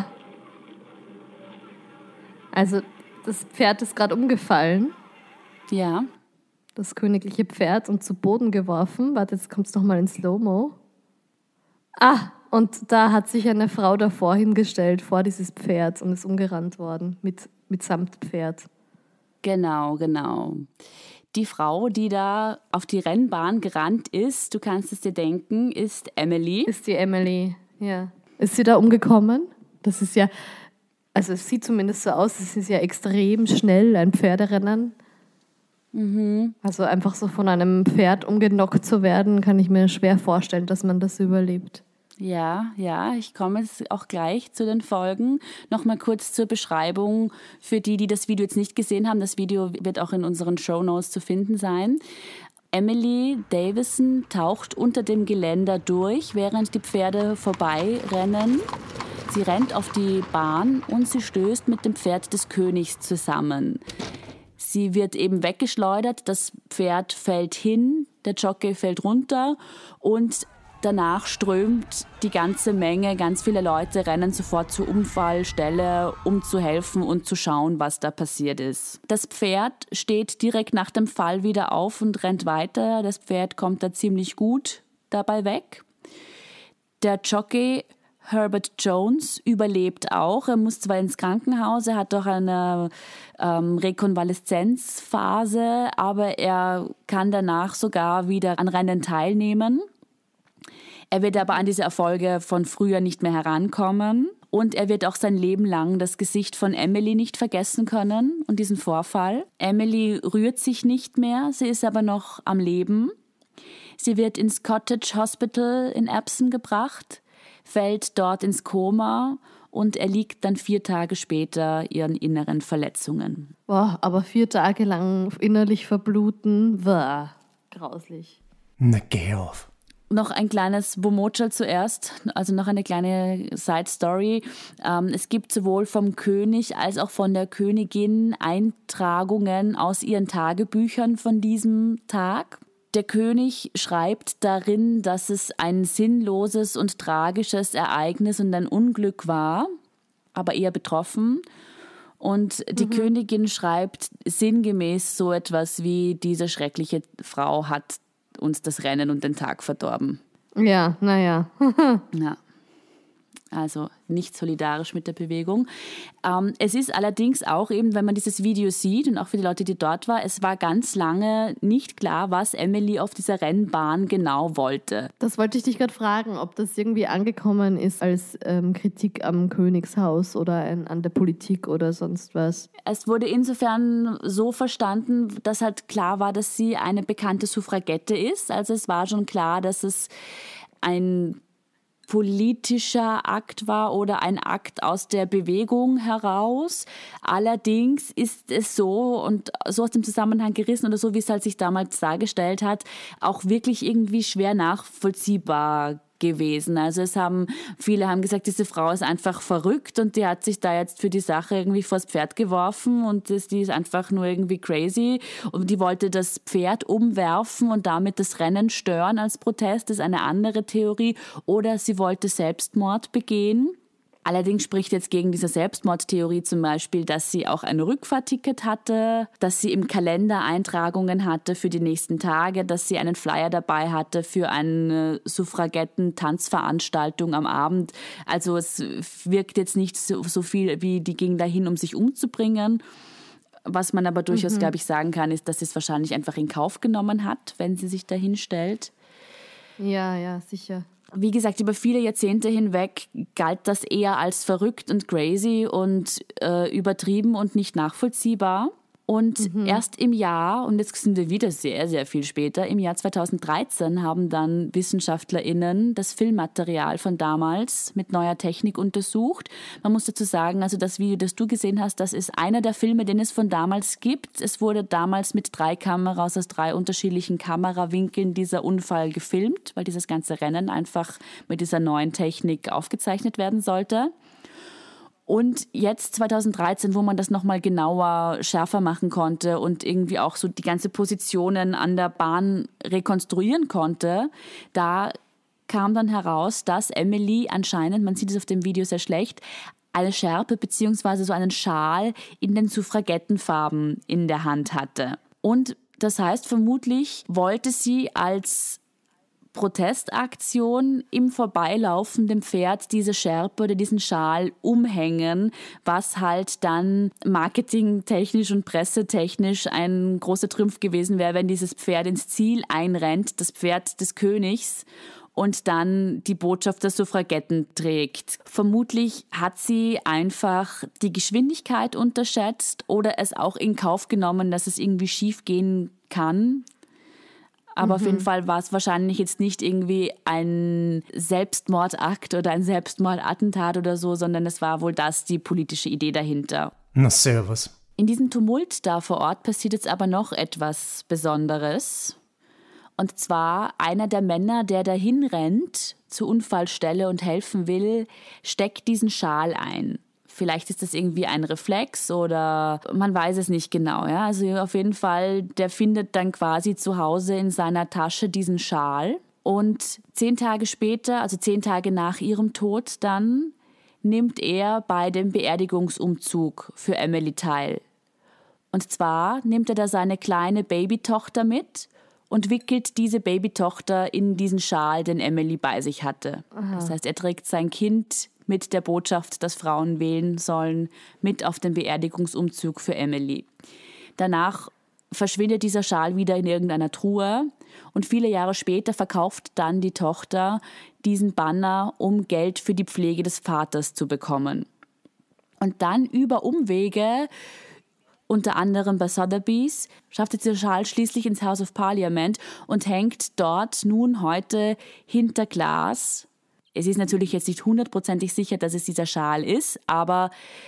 S3: Also, das Pferd ist gerade umgefallen.
S2: Ja.
S3: Das königliche Pferd und zu Boden geworfen. Warte, jetzt kommt es nochmal in Slow-Mo. Ah, und da hat sich eine Frau davor hingestellt, vor dieses Pferd und ist umgerannt worden mitsamt Pferd.
S2: Genau. Die Frau, die da auf die Rennbahn gerannt ist, du kannst es dir denken, ist Emily.
S3: Ist die Emily, ja. Ist sie da umgekommen? Das ist ja, also es sieht zumindest so aus, es ist ja extrem schnell, ein Pferderennen. Mhm. Also einfach so von einem Pferd umgenockt zu werden, kann ich mir schwer vorstellen, dass man das überlebt.
S2: Ja, ich komme jetzt auch gleich zu den Folgen. Nochmal kurz zur Beschreibung für die, die das Video jetzt nicht gesehen haben. Das Video wird auch in unseren Shownotes zu finden sein. Emily Davison taucht unter dem Geländer durch, während die Pferde vorbeirennen. Sie rennt auf die Bahn und sie stößt mit dem Pferd des Königs zusammen. Sie wird eben weggeschleudert, das Pferd fällt hin, der Jockey fällt runter und danach strömt die ganze Menge, ganz viele Leute rennen sofort zur Unfallstelle, um zu helfen und zu schauen, was da passiert ist. Das Pferd steht direkt nach dem Fall wieder auf und rennt weiter. Das Pferd kommt da ziemlich gut dabei weg. Der Jockey Herbert Jones überlebt auch. Er muss zwar ins Krankenhaus, er hat doch eine Rekonvaleszenzphase, aber er kann danach sogar wieder an Rennen teilnehmen. Er wird aber an diese Erfolge von früher nicht mehr herankommen und er wird auch sein Leben lang das Gesicht von Emily nicht vergessen können und diesen Vorfall. Emily rührt sich nicht mehr, sie ist aber noch am Leben. Sie wird ins Cottage Hospital in Epsom gebracht, fällt dort ins Koma und erliegt dann 4 Tage später ihren inneren Verletzungen.
S3: Boah, aber 4 Tage lang innerlich verbluten, war grauslich.
S1: Na, geh auf.
S2: Noch ein kleines Womotschel zuerst, also noch eine kleine Side-Story. Es gibt sowohl vom König als auch von der Königin Eintragungen aus ihren Tagebüchern von diesem Tag. Der König schreibt darin, dass es ein sinnloses und tragisches Ereignis und ein Unglück war, aber eher betroffen. Und die Königin schreibt sinngemäß so etwas wie: Diese schreckliche Frau hat uns das Rennen und den Tag verdorben.
S3: Ja, naja.
S2: Ja. Also nicht solidarisch mit der Bewegung. Es ist allerdings auch eben, wenn man dieses Video sieht und auch für die Leute, die dort waren, es war ganz lange nicht klar, was Emily auf dieser Rennbahn genau wollte.
S3: Das wollte ich dich gerade fragen, ob das irgendwie angekommen ist als Kritik am Königshaus oder an der Politik oder sonst was.
S2: Es wurde insofern so verstanden, dass halt klar war, dass sie eine bekannte Suffragette ist. Also es war schon klar, dass es ein politischer Akt war oder ein Akt aus der Bewegung heraus. Allerdings ist es so, und so aus dem Zusammenhang gerissen oder so, wie es halt sich damals dargestellt hat, auch wirklich irgendwie schwer nachvollziehbar gewesen. Also viele haben gesagt, diese Frau ist einfach verrückt und die hat sich da jetzt für die Sache irgendwie vors Pferd geworfen und die ist einfach nur irgendwie crazy und die wollte das Pferd umwerfen und damit das Rennen stören als Protest, das ist eine andere Theorie. Oder sie wollte Selbstmord begehen. Allerdings spricht jetzt gegen diese Selbstmordtheorie zum Beispiel, dass sie auch ein Rückfahrticket hatte, dass sie im Kalender Eintragungen hatte für die nächsten Tage, dass sie einen Flyer dabei hatte für eine Suffragetten-Tanzveranstaltung am Abend. Also es wirkt jetzt nicht so viel, wie die ging dahin, um sich umzubringen. Was man aber durchaus, glaube ich, sagen kann, ist, dass sie es wahrscheinlich einfach in Kauf genommen hat, wenn sie sich dahin stellt.
S3: Ja, sicher.
S2: Wie gesagt, über viele Jahrzehnte hinweg galt das eher als verrückt und crazy und übertrieben und nicht nachvollziehbar. Und erst im Jahr, und jetzt sind wir wieder sehr, sehr viel später, im Jahr 2013 haben dann WissenschaftlerInnen das Filmmaterial von damals mit neuer Technik untersucht. Man muss dazu sagen, also das Video, das du gesehen hast, das ist einer der Filme, den es von damals gibt. Es wurde damals mit 3 Kameras aus 3 unterschiedlichen Kamerawinkeln dieser Unfall gefilmt, weil dieses ganze Rennen einfach mit dieser neuen Technik aufgezeichnet werden sollte. Und jetzt 2013, wo man das nochmal genauer, schärfer machen konnte und irgendwie auch so die ganze Positionen an der Bahn rekonstruieren konnte, da kam dann heraus, dass Emily anscheinend, man sieht es auf dem Video sehr schlecht, eine Schärpe bzw. so einen Schal in den Suffragettenfarben in der Hand hatte. Und das heißt, vermutlich wollte sie als Protestaktion im vorbeilaufenden Pferd diese Schärpe oder diesen Schal umhängen, was halt dann marketingtechnisch und pressetechnisch ein großer Trumpf gewesen wäre, wenn dieses Pferd ins Ziel einrennt, das Pferd des Königs, und dann die Botschaft der Suffragetten trägt. Vermutlich hat sie einfach die Geschwindigkeit unterschätzt oder es auch in Kauf genommen, dass es irgendwie schief gehen kann. Aber auf jeden Fall war es wahrscheinlich jetzt nicht irgendwie ein Selbstmordakt oder ein Selbstmordattentat oder so, sondern es war wohl die politische Idee dahinter.
S1: Na servus.
S2: In diesem Tumult da vor Ort passiert jetzt aber noch etwas Besonderes. Und zwar einer der Männer, der dahin rennt zur Unfallstelle und helfen will, steckt diesen Schal ein. Vielleicht ist das irgendwie ein Reflex oder man weiß es nicht genau. Ja? Also auf jeden Fall, der findet dann quasi zu Hause in seiner Tasche diesen Schal. Und 10 Tage später, also 10 Tage nach ihrem Tod dann, nimmt er bei dem Beerdigungsumzug für Emily teil. Und zwar nimmt er da seine kleine Babytochter mit und wickelt diese Babytochter in diesen Schal, den Emily bei sich hatte. Aha. Das heißt, er trägt sein Kind mit der Botschaft, dass Frauen wählen sollen, mit auf den Beerdigungsumzug für Emily. Danach verschwindet dieser Schal wieder in irgendeiner Truhe und viele Jahre später verkauft dann die Tochter diesen Banner, um Geld für die Pflege des Vaters zu bekommen. Und dann über Umwege, unter anderem bei Sotheby's, schafft dieser Schal schließlich ins House of Parliament und hängt dort nun heute hinter Glas. Es ist natürlich jetzt nicht 100% sicher, dass es dieser Schal ist, aber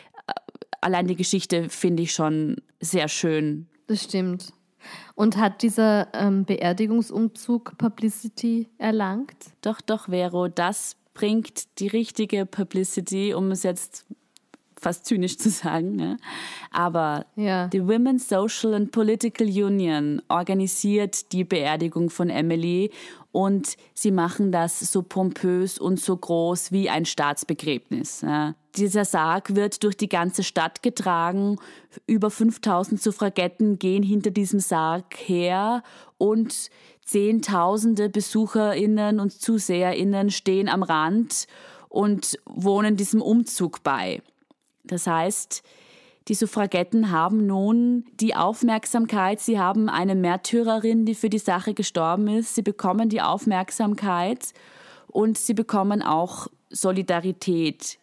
S2: allein die Geschichte finde ich schon sehr schön.
S3: Das stimmt. Und hat dieser Beerdigungsumzug Publicity erlangt?
S2: Doch, Vero, das bringt die richtige Publicity, um es jetzt fast zynisch zu sagen. Ne? Aber die Women's Social and Political Union organisiert die Beerdigung von Emily und sie machen das so pompös und so groß wie ein Staatsbegräbnis. Ja. Dieser Sarg wird durch die ganze Stadt getragen. Über 5000 Suffragetten gehen hinter diesem Sarg her und Zehntausende BesucherInnen und ZuseherInnen stehen am Rand und wohnen diesem Umzug bei. Das heißt, die Suffragetten haben nun die Aufmerksamkeit, sie haben eine Märtyrerin, die für die Sache gestorben ist, sie bekommen die Aufmerksamkeit und sie bekommen auch Solidarität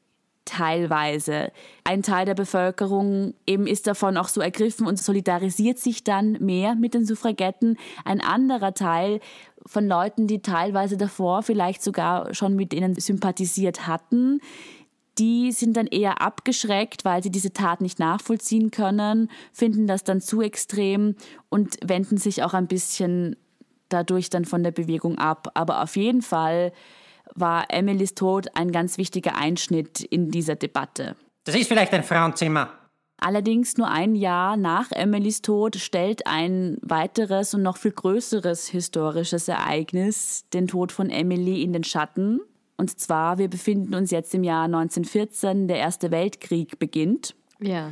S2: teilweise. Ein Teil der Bevölkerung eben ist davon auch so ergriffen und solidarisiert sich dann mehr mit den Suffragetten. Ein anderer Teil von Leuten, die teilweise davor vielleicht sogar schon mit ihnen sympathisiert hatten, die sind dann eher abgeschreckt, weil sie diese Tat nicht nachvollziehen können, finden das dann zu extrem und wenden sich auch ein bisschen dadurch dann von der Bewegung ab. Aber auf jeden Fall war Emilys Tod ein ganz wichtiger Einschnitt in dieser Debatte.
S4: Das ist vielleicht ein Frauenzimmer.
S2: Allerdings nur ein Jahr nach Emilys Tod stellt ein weiteres und noch viel größeres historisches Ereignis den Tod von Emily in den Schatten. Und zwar, wir befinden uns jetzt im Jahr 1914, der Erste Weltkrieg beginnt.
S3: Ja.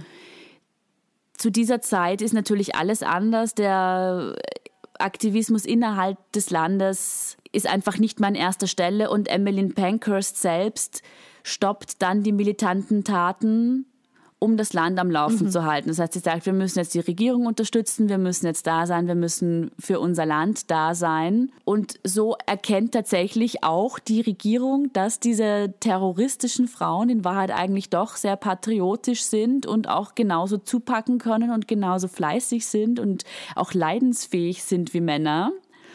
S2: Zu dieser Zeit ist natürlich alles anders. Der Aktivismus innerhalb des Landes ist einfach nicht mehr an erster Stelle und Emmeline Pankhurst selbst stoppt dann die militanten Taten um das Land am Laufen zu halten. Das heißt, sie sagt, wir müssen jetzt die Regierung unterstützen, wir müssen jetzt da sein, wir müssen für unser Land da sein. Und so erkennt tatsächlich auch die Regierung, dass diese terroristischen Frauen in Wahrheit eigentlich doch sehr patriotisch sind und auch genauso zupacken können und genauso fleißig sind und auch leidensfähig sind wie Männer.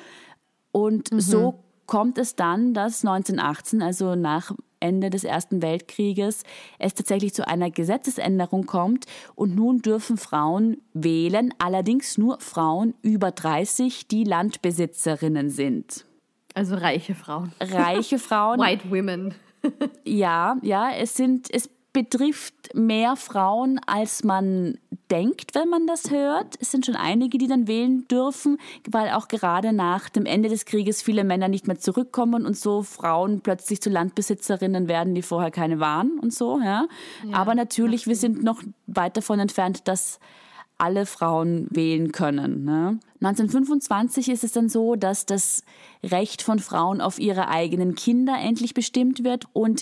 S2: Und so kommt es dann, dass 1918, also nach Ende des Ersten Weltkrieges, es tatsächlich zu einer Gesetzesänderung kommt und nun dürfen Frauen wählen, allerdings nur Frauen über 30, die Landbesitzerinnen sind.
S3: Also reiche Frauen.
S2: Reiche Frauen.
S3: White women.
S2: Ja, es betrifft mehr Frauen, als man denkt, wenn man das hört. Es sind schon einige, die dann wählen dürfen, weil auch gerade nach dem Ende des Krieges viele Männer nicht mehr zurückkommen und so Frauen plötzlich zu Landbesitzerinnen werden, die vorher keine waren und so. Ja. Aber natürlich, wir sind noch weit davon entfernt, dass alle Frauen wählen können. Ne? 1925 ist es dann so, dass das Recht von Frauen auf ihre eigenen Kinder endlich bestimmt wird und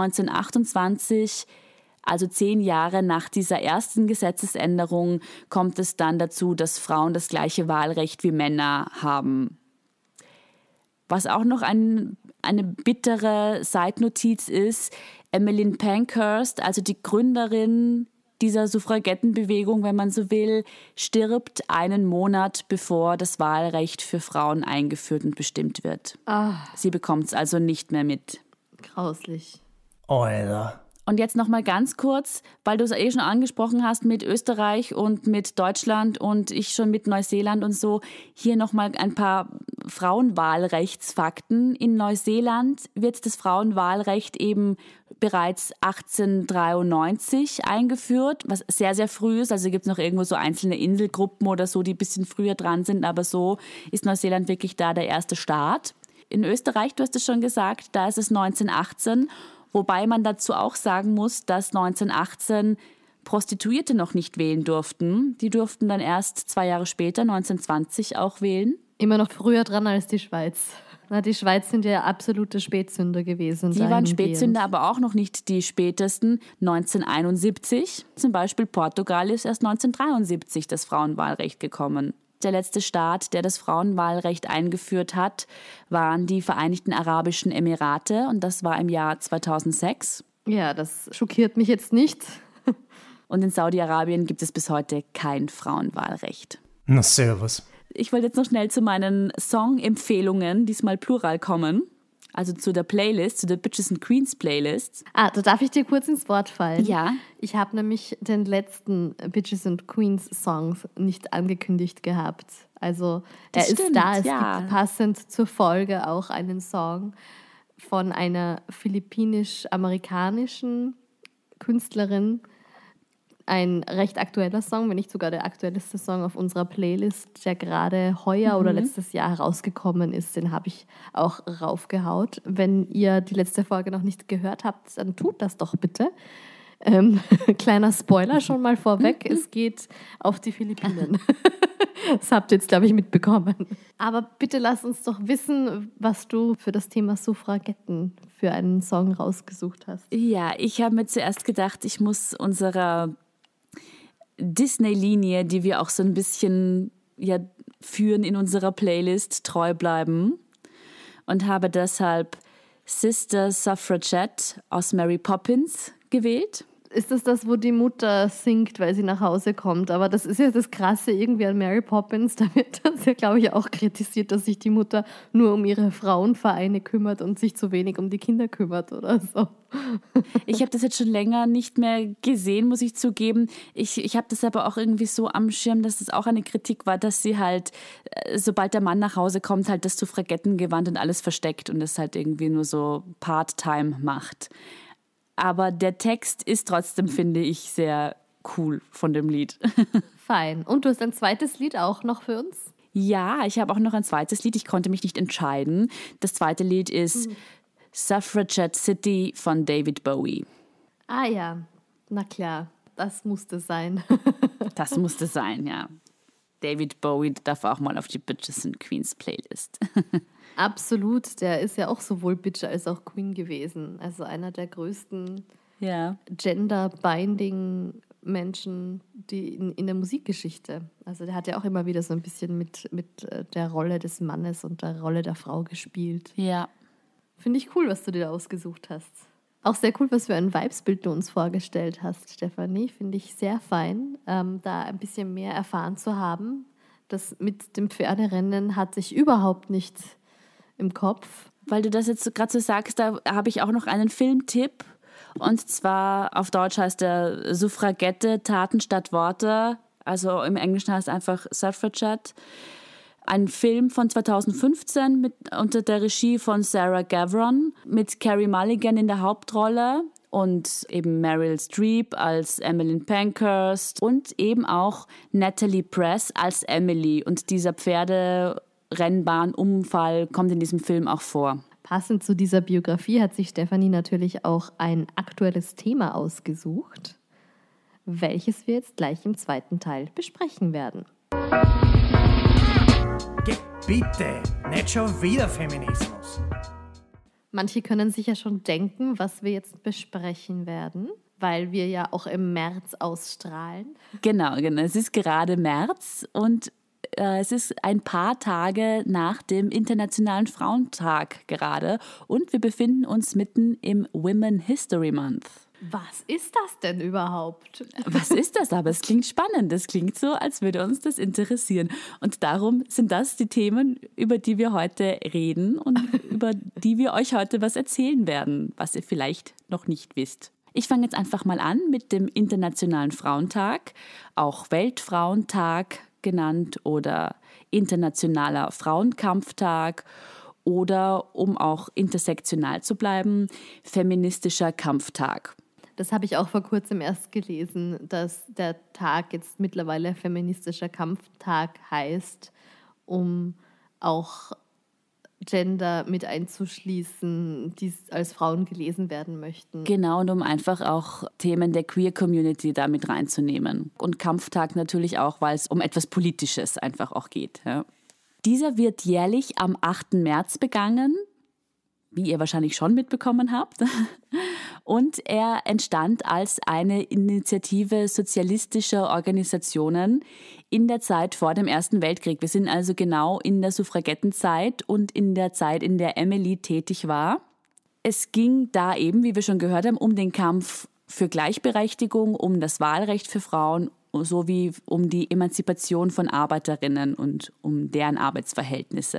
S2: 1928, also 10 Jahre nach dieser ersten Gesetzesänderung, kommt es dann dazu, dass Frauen das gleiche Wahlrecht wie Männer haben. Was auch noch eine bittere Seitennotiz ist, Emmeline Pankhurst, also die Gründerin dieser Suffragettenbewegung, wenn man so will, stirbt einen Monat, bevor das Wahlrecht für Frauen eingeführt und bestimmt wird. Sie bekommt es also nicht mehr mit.
S3: Grauslich.
S5: Alter.
S2: Und jetzt noch mal ganz kurz, weil du es schon angesprochen hast mit Österreich und mit Deutschland und ich schon mit Neuseeland und so, hier noch mal ein paar Frauenwahlrechtsfakten. In Neuseeland wird das Frauenwahlrecht eben bereits 1893 eingeführt, was sehr, sehr früh ist. Also gibt es noch irgendwo so einzelne Inselgruppen oder so, die ein bisschen früher dran sind, aber so ist Neuseeland wirklich da der erste Staat. In Österreich, du hast es schon gesagt, da ist es 1918, wobei man dazu auch sagen muss, dass 1918 Prostituierte noch nicht wählen durften. Die durften dann erst 2 Jahre später, 1920, auch wählen.
S3: Immer noch früher dran als die Schweiz. Na, die Schweiz sind ja absolute Spätsünder gewesen.
S2: Die waren Spätsünder, aber auch noch nicht die spätesten. 1971, zum Beispiel Portugal, ist erst 1973 das Frauenwahlrecht gekommen. Der letzte Staat, der das Frauenwahlrecht eingeführt hat, waren die Vereinigten Arabischen Emirate und das war im Jahr 2006.
S3: Ja, das schockiert mich jetzt nicht.
S2: Und in Saudi-Arabien gibt es bis heute kein Frauenwahlrecht.
S1: Na, servus.
S2: Ich wollte jetzt noch schnell zu meinen Song-Empfehlungen, diesmal plural, kommen. Also zu der Playlist, zu der Bitches and Queens Playlist.
S3: Da darf ich dir kurz ins Wort fallen?
S2: Ja.
S3: Ich habe nämlich den letzten Bitches and Queens Songs nicht angekündigt gehabt. Also
S2: Das
S3: ist
S2: stimmt,
S3: da. Es
S2: ja.
S3: gibt passend zur Folge auch einen Song von einer philippinisch-amerikanischen Künstlerin. Ein recht aktueller Song, wenn nicht sogar der aktuellste Song auf unserer Playlist, der gerade heuer oder letztes Jahr herausgekommen ist. Den habe ich auch raufgehaut. Wenn ihr die letzte Folge noch nicht gehört habt, dann tut das doch bitte. Kleiner Spoiler schon mal vorweg, es geht auf die Philippinen. Das habt ihr jetzt, glaube ich, mitbekommen. Aber bitte lass uns doch wissen, was du für das Thema Suffragetten für einen Song rausgesucht hast.
S2: Ja, ich habe mir zuerst gedacht, ich muss unserer Disney-Linie, die wir auch so ein bisschen führen in unserer Playlist, treu bleiben und habe deshalb Sister Suffragette aus Mary Poppins gewählt.
S3: Ist das, wo die Mutter singt, weil sie nach Hause kommt? Aber das ist ja das Krasse irgendwie an Mary Poppins. Da wird das ja, glaube ich, auch kritisiert, dass sich die Mutter nur um ihre Frauenvereine kümmert und sich zu wenig um die Kinder kümmert oder so.
S2: Ich habe das jetzt schon länger nicht mehr gesehen, muss ich zugeben. Ich habe das aber auch irgendwie so am Schirm, dass das auch eine Kritik war, dass sie halt, sobald der Mann nach Hause kommt, halt das Suffragettengewand und alles versteckt und das halt irgendwie nur so Part-Time macht. Aber der Text ist trotzdem, finde ich, sehr cool von dem Lied.
S3: Fein. Und du hast ein zweites Lied auch noch für uns?
S2: Ja, ich habe auch noch ein zweites Lied. Ich konnte mich nicht entscheiden. Das zweite Lied ist Suffragette City von David Bowie.
S3: Ah ja, na klar, das musste sein.
S2: Das musste sein, ja. David Bowie darf auch mal auf die Bitches and Queens Playlist.
S3: Absolut, der ist ja auch sowohl Bitch als auch Queen gewesen. Also einer der größten
S2: Ja.
S3: Gender-Binding Menschen, die in der Musikgeschichte. Also der hat ja auch immer wieder so ein bisschen mit der Rolle des Mannes und der Rolle der Frau gespielt.
S2: Ja.
S3: Finde ich cool, was du dir da ausgesucht hast. Auch sehr cool, was für ein Vibesbild du uns vorgestellt hast, Stefanie. Finde ich sehr fein, da ein bisschen mehr erfahren zu haben. Das mit dem Pferderennen hatte ich überhaupt nicht im Kopf.
S2: Weil du das jetzt gerade so sagst, da habe ich auch noch einen Filmtipp. Und zwar auf Deutsch heißt der Suffragette, Taten statt Worte. Also im Englischen heißt es einfach Suffragette. Ein Film von 2015 unter der Regie von Sarah Gavron mit Carey Mulligan in der Hauptrolle und eben Meryl Streep als Emmeline Pankhurst und eben auch Natalie Press als Emily. Und dieser Pferderennbahnunfall kommt in diesem Film auch vor.
S3: Passend zu dieser Biografie hat sich Stefanie natürlich auch ein aktuelles Thema ausgesucht, welches wir jetzt gleich im zweiten Teil besprechen werden.
S5: Bitte, nicht schon wieder Feminismus.
S3: Manche können sich ja schon denken, was wir jetzt besprechen werden, weil wir ja auch im März ausstrahlen.
S2: Genau. Es ist gerade März und es ist ein paar Tage nach dem Internationalen Frauentag gerade und wir befinden uns mitten im Women History Month.
S3: Was ist das denn überhaupt?
S2: Was ist das aber? Es klingt spannend. Es klingt so, als würde uns das interessieren. Und darum sind das die Themen, über die wir heute reden und über die wir euch heute was erzählen werden, was ihr vielleicht noch nicht wisst. Ich fange jetzt einfach mal an mit dem Internationalen Frauentag, auch Weltfrauentag genannt oder Internationaler Frauenkampftag oder, um auch intersektional zu bleiben, Feministischer Kampftag.
S3: Das habe ich auch vor kurzem erst gelesen, dass der Tag jetzt mittlerweile Feministischer Kampftag heißt, um auch Gender mit einzuschließen, die als Frauen gelesen werden möchten.
S2: Genau, und um einfach auch Themen der Queer-Community da mit reinzunehmen. Und Kampftag natürlich auch, weil es um etwas Politisches einfach auch geht. Ja. Dieser wird jährlich am 8. März begangen, wie ihr wahrscheinlich schon mitbekommen habt. Und er entstand als eine Initiative sozialistischer Organisationen in der Zeit vor dem Ersten Weltkrieg. Wir sind also genau in der Suffragettenzeit und in der Zeit, in der Emily tätig war. Es ging da eben, wie wir schon gehört haben, um den Kampf für Gleichberechtigung, um das Wahlrecht für Frauen sowie um die Emanzipation von Arbeiterinnen und um deren Arbeitsverhältnisse.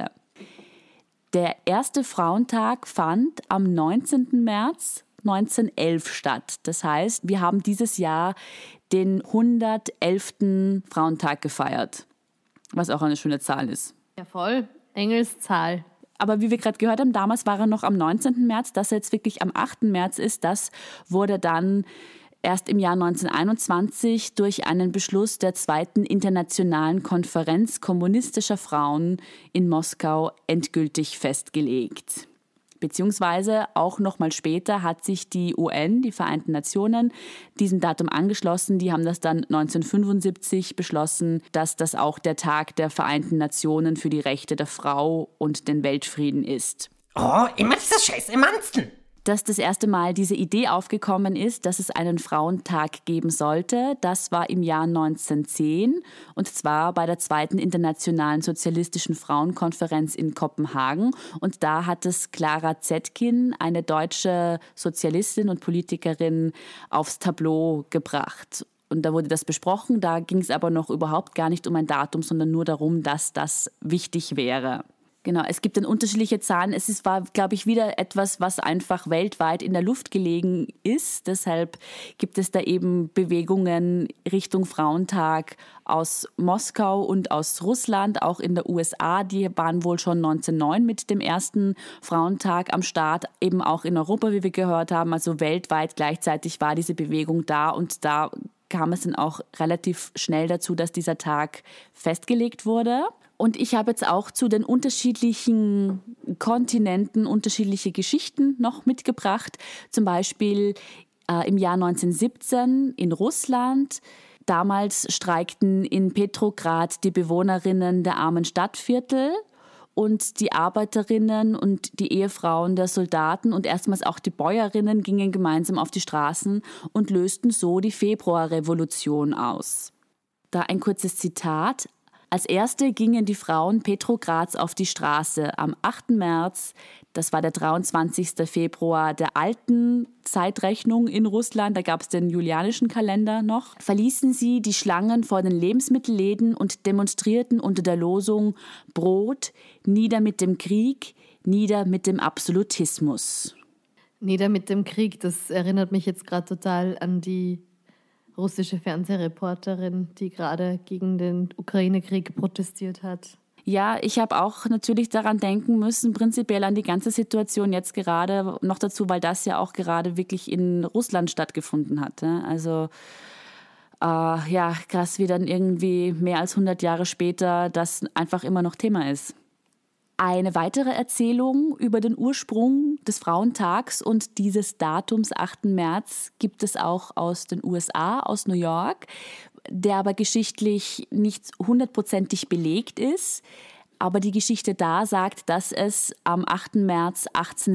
S2: Der erste Frauentag fand am 19. März 1911 statt. Das heißt, wir haben dieses Jahr den 111. Frauentag gefeiert, was auch eine schöne Zahl ist.
S3: Ja, voll. Engelszahl.
S2: Aber wie wir gerade gehört haben, damals war er noch am 19. März, dass er jetzt wirklich am 8. März ist, das wurde dann erst im Jahr 1921 durch einen Beschluss der Zweiten Internationalen Konferenz kommunistischer Frauen in Moskau endgültig festgelegt. Beziehungsweise auch noch mal später hat sich die UN, die Vereinten Nationen, diesem Datum angeschlossen. Die haben das dann 1975 beschlossen, dass das auch der Tag der Vereinten Nationen für die Rechte der Frau und den Weltfrieden ist.
S4: Oh, immer dieser scheiß Emanzen!
S2: Dass das erste Mal diese Idee aufgekommen ist, dass es einen Frauentag geben sollte, das war im Jahr 1910 und zwar bei der zweiten Internationalen Sozialistischen Frauenkonferenz in Kopenhagen. Und da hat es Clara Zetkin, eine deutsche Sozialistin und Politikerin, aufs Tableau gebracht. Und da wurde das besprochen, da ging es aber noch überhaupt gar nicht um ein Datum, sondern nur darum, dass das wichtig wäre. Genau, es gibt dann unterschiedliche Zahlen. War, glaube ich, wieder etwas, was einfach weltweit in der Luft gelegen ist. Deshalb gibt es da eben Bewegungen Richtung Frauentag aus Moskau und aus Russland, auch in der USA. Die waren wohl schon 1909 mit dem ersten Frauentag am Start, eben auch in Europa, wie wir gehört haben. Also weltweit gleichzeitig war diese Bewegung da und da kam es dann auch relativ schnell dazu, dass dieser Tag festgelegt wurde. Und ich habe jetzt auch zu den unterschiedlichen Kontinenten unterschiedliche Geschichten noch mitgebracht. Zum Beispiel im Jahr 1917 in Russland. Damals streikten in Petrograd die Bewohnerinnen der armen Stadtviertel. und die Arbeiterinnen und die Ehefrauen der Soldaten und erstmals auch die Bäuerinnen gingen gemeinsam auf die Straßen und lösten so die Februarrevolution aus. Da ein kurzes Zitat. Als erste gingen die Frauen Petrograds auf die Straße am 8. März, das war der 23. Februar der alten Zeitrechnung in Russland, da gab es den julianischen Kalender noch, verließen sie die Schlangen vor den Lebensmittelläden und demonstrierten unter der Losung Brot, nieder mit dem Krieg, nieder mit dem Absolutismus.
S3: Nieder mit dem Krieg, das erinnert mich jetzt gerade total an die russische Fernsehreporterin, die gerade gegen den Ukraine-Krieg protestiert hat.
S2: Ja, ich habe auch natürlich daran denken müssen, prinzipiell an die ganze Situation jetzt gerade, noch dazu, weil das ja auch gerade wirklich in Russland stattgefunden hat. Also krass, wie dann irgendwie mehr als 100 Jahre später das einfach immer noch Thema ist. Eine weitere Erzählung über den Ursprung des Frauentags und dieses Datums 8. März gibt es auch aus den USA, aus New York, der aber geschichtlich nicht 100%ig belegt ist. Aber die Geschichte da sagt, dass es am 8. März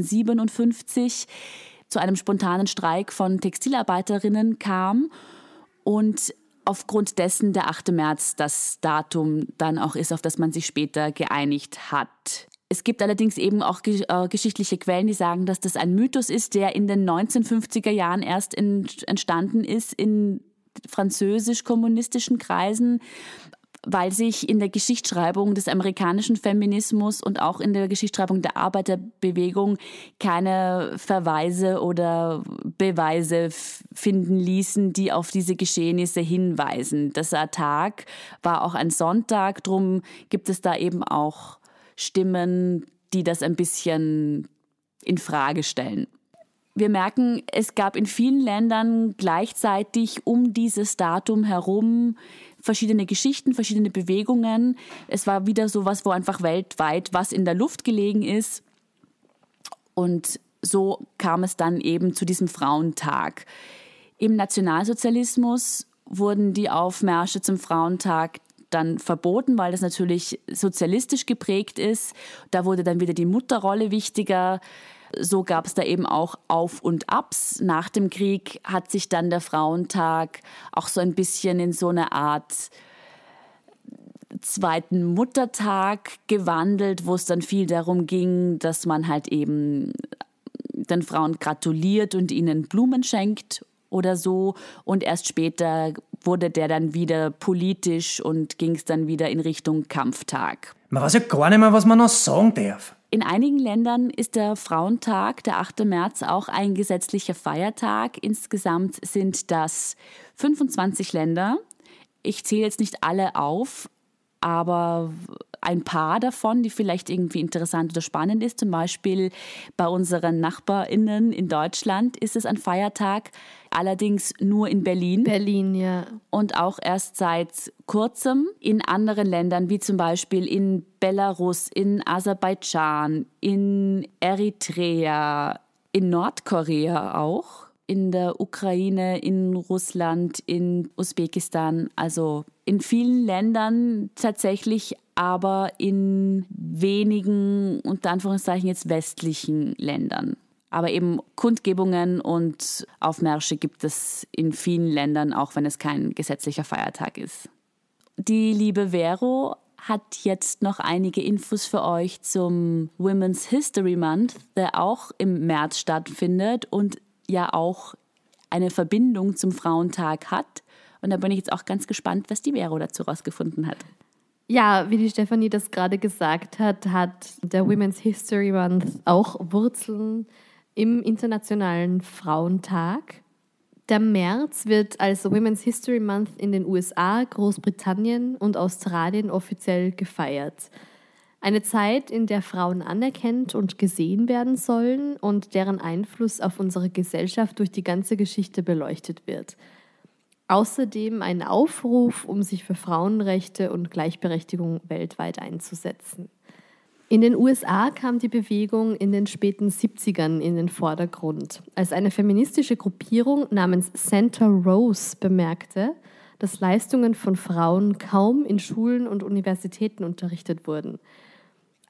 S2: 1857 zu einem spontanen Streik von Textilarbeiterinnen kam und aufgrund dessen der 8. März das Datum dann auch ist, auf das man sich später geeinigt hat. Es gibt allerdings eben auch geschichtliche Quellen, die sagen, dass das ein Mythos ist, der in den 1950er Jahren erst entstanden ist in französisch-kommunistischen Kreisen, weil sich in der Geschichtsschreibung des amerikanischen Feminismus und auch in der Geschichtsschreibung der Arbeiterbewegung keine Verweise oder Beweise finden ließen, die auf diese Geschehnisse hinweisen. Dieser Tag war auch ein Sonntag, drum gibt es da eben auch Stimmen, die das ein bisschen in Frage stellen. Wir merken, es gab in vielen Ländern gleichzeitig um dieses Datum herum verschiedene Geschichten, verschiedene Bewegungen. Es war wieder sowas, wo einfach weltweit was in der Luft gelegen ist. Und so kam es dann eben zu diesem Frauentag. Im Nationalsozialismus wurden die Aufmärsche zum Frauentag dann verboten, weil das natürlich sozialistisch geprägt ist. Da wurde dann wieder die Mutterrolle wichtiger. So gab es da eben auch Auf und Abs. Nach dem Krieg hat sich dann der Frauentag auch so ein bisschen in so eine Art zweiten Muttertag gewandelt, wo es dann viel darum ging, dass man halt eben den Frauen gratuliert und ihnen Blumen schenkt oder so. Und erst später wurde der dann wieder politisch und ging es dann wieder in Richtung Kampftag.
S5: Man weiß ja gar nicht mehr, was man noch sagen darf.
S2: In einigen Ländern ist der Frauentag, der 8. März, auch ein gesetzlicher Feiertag. Insgesamt sind das 25 Länder. Ich zähle jetzt nicht alle auf, aber ein paar davon, die vielleicht irgendwie interessant oder spannend ist. Zum Beispiel bei unseren NachbarInnen in Deutschland ist es ein Feiertag, allerdings nur in Berlin.
S3: Berlin, ja.
S2: Und auch erst seit kurzem. In anderen Ländern, wie zum Beispiel in Belarus, in Aserbaidschan, in Eritrea, in Nordkorea auch, in der Ukraine, in Russland, in Usbekistan, also in vielen Ländern tatsächlich, aber in wenigen, unter Anführungszeichen jetzt westlichen Ländern. Aber eben Kundgebungen und Aufmärsche gibt es in vielen Ländern, auch wenn es kein gesetzlicher Feiertag ist. Die liebe Vero hat jetzt noch einige Infos für euch zum Women's History Month, der auch im März stattfindet und ja auch eine Verbindung zum Frauentag hat. Und da bin ich jetzt auch ganz gespannt, was die Vero dazu rausgefunden hat.
S3: Ja, wie die Stefanie das gerade gesagt hat, hat der Women's History Month auch Wurzeln im Internationalen Frauentag. Der März wird als Women's History Month in den USA, Großbritannien und Australien offiziell gefeiert. Eine Zeit, in der Frauen anerkannt und gesehen werden sollen und deren Einfluss auf unsere Gesellschaft durch die ganze Geschichte beleuchtet wird. Außerdem ein Aufruf, um sich für Frauenrechte und Gleichberechtigung weltweit einzusetzen. In den USA kam die Bewegung in den späten 70ern in den Vordergrund, als eine feministische Gruppierung namens Center Rose bemerkte, dass Leistungen von Frauen kaum in Schulen und Universitäten unterrichtet wurden.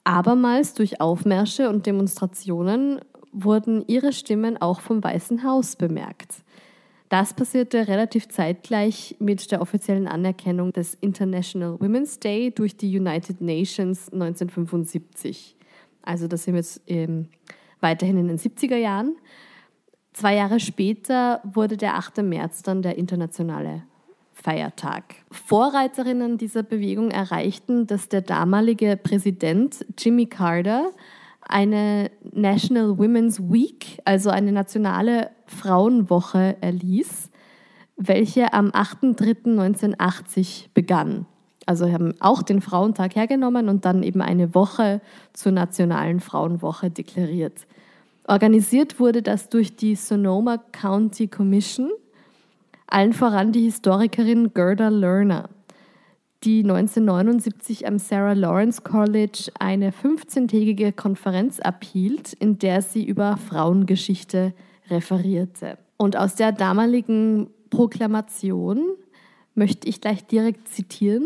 S3: Abermals durch Aufmärsche und Demonstrationen wurden ihre Stimmen auch vom Weißen Haus bemerkt. Das passierte relativ zeitgleich mit der offiziellen Anerkennung des International Women's Day durch die United Nations 1975. Also das sind wir jetzt weiterhin in den 70er Jahren. 2 Jahre später wurde der 8. März dann der internationale Feiertag. Vorreiterinnen dieser Bewegung erreichten, dass der damalige Präsident Jimmy Carter eine National Women's Week, also eine nationale Frauenwoche, erließ, welche am 8.3.1980 begann. Also haben auch den Frauentag hergenommen und dann eben eine Woche zur Nationalen Frauenwoche deklariert. Organisiert wurde das durch die Sonoma County Commission, allen voran die Historikerin Gerda Lerner, die 1979 am Sarah Lawrence College eine 15-tägige Konferenz abhielt, in der sie über Frauengeschichte referierte. Und aus der damaligen Proklamation möchte ich gleich direkt zitieren.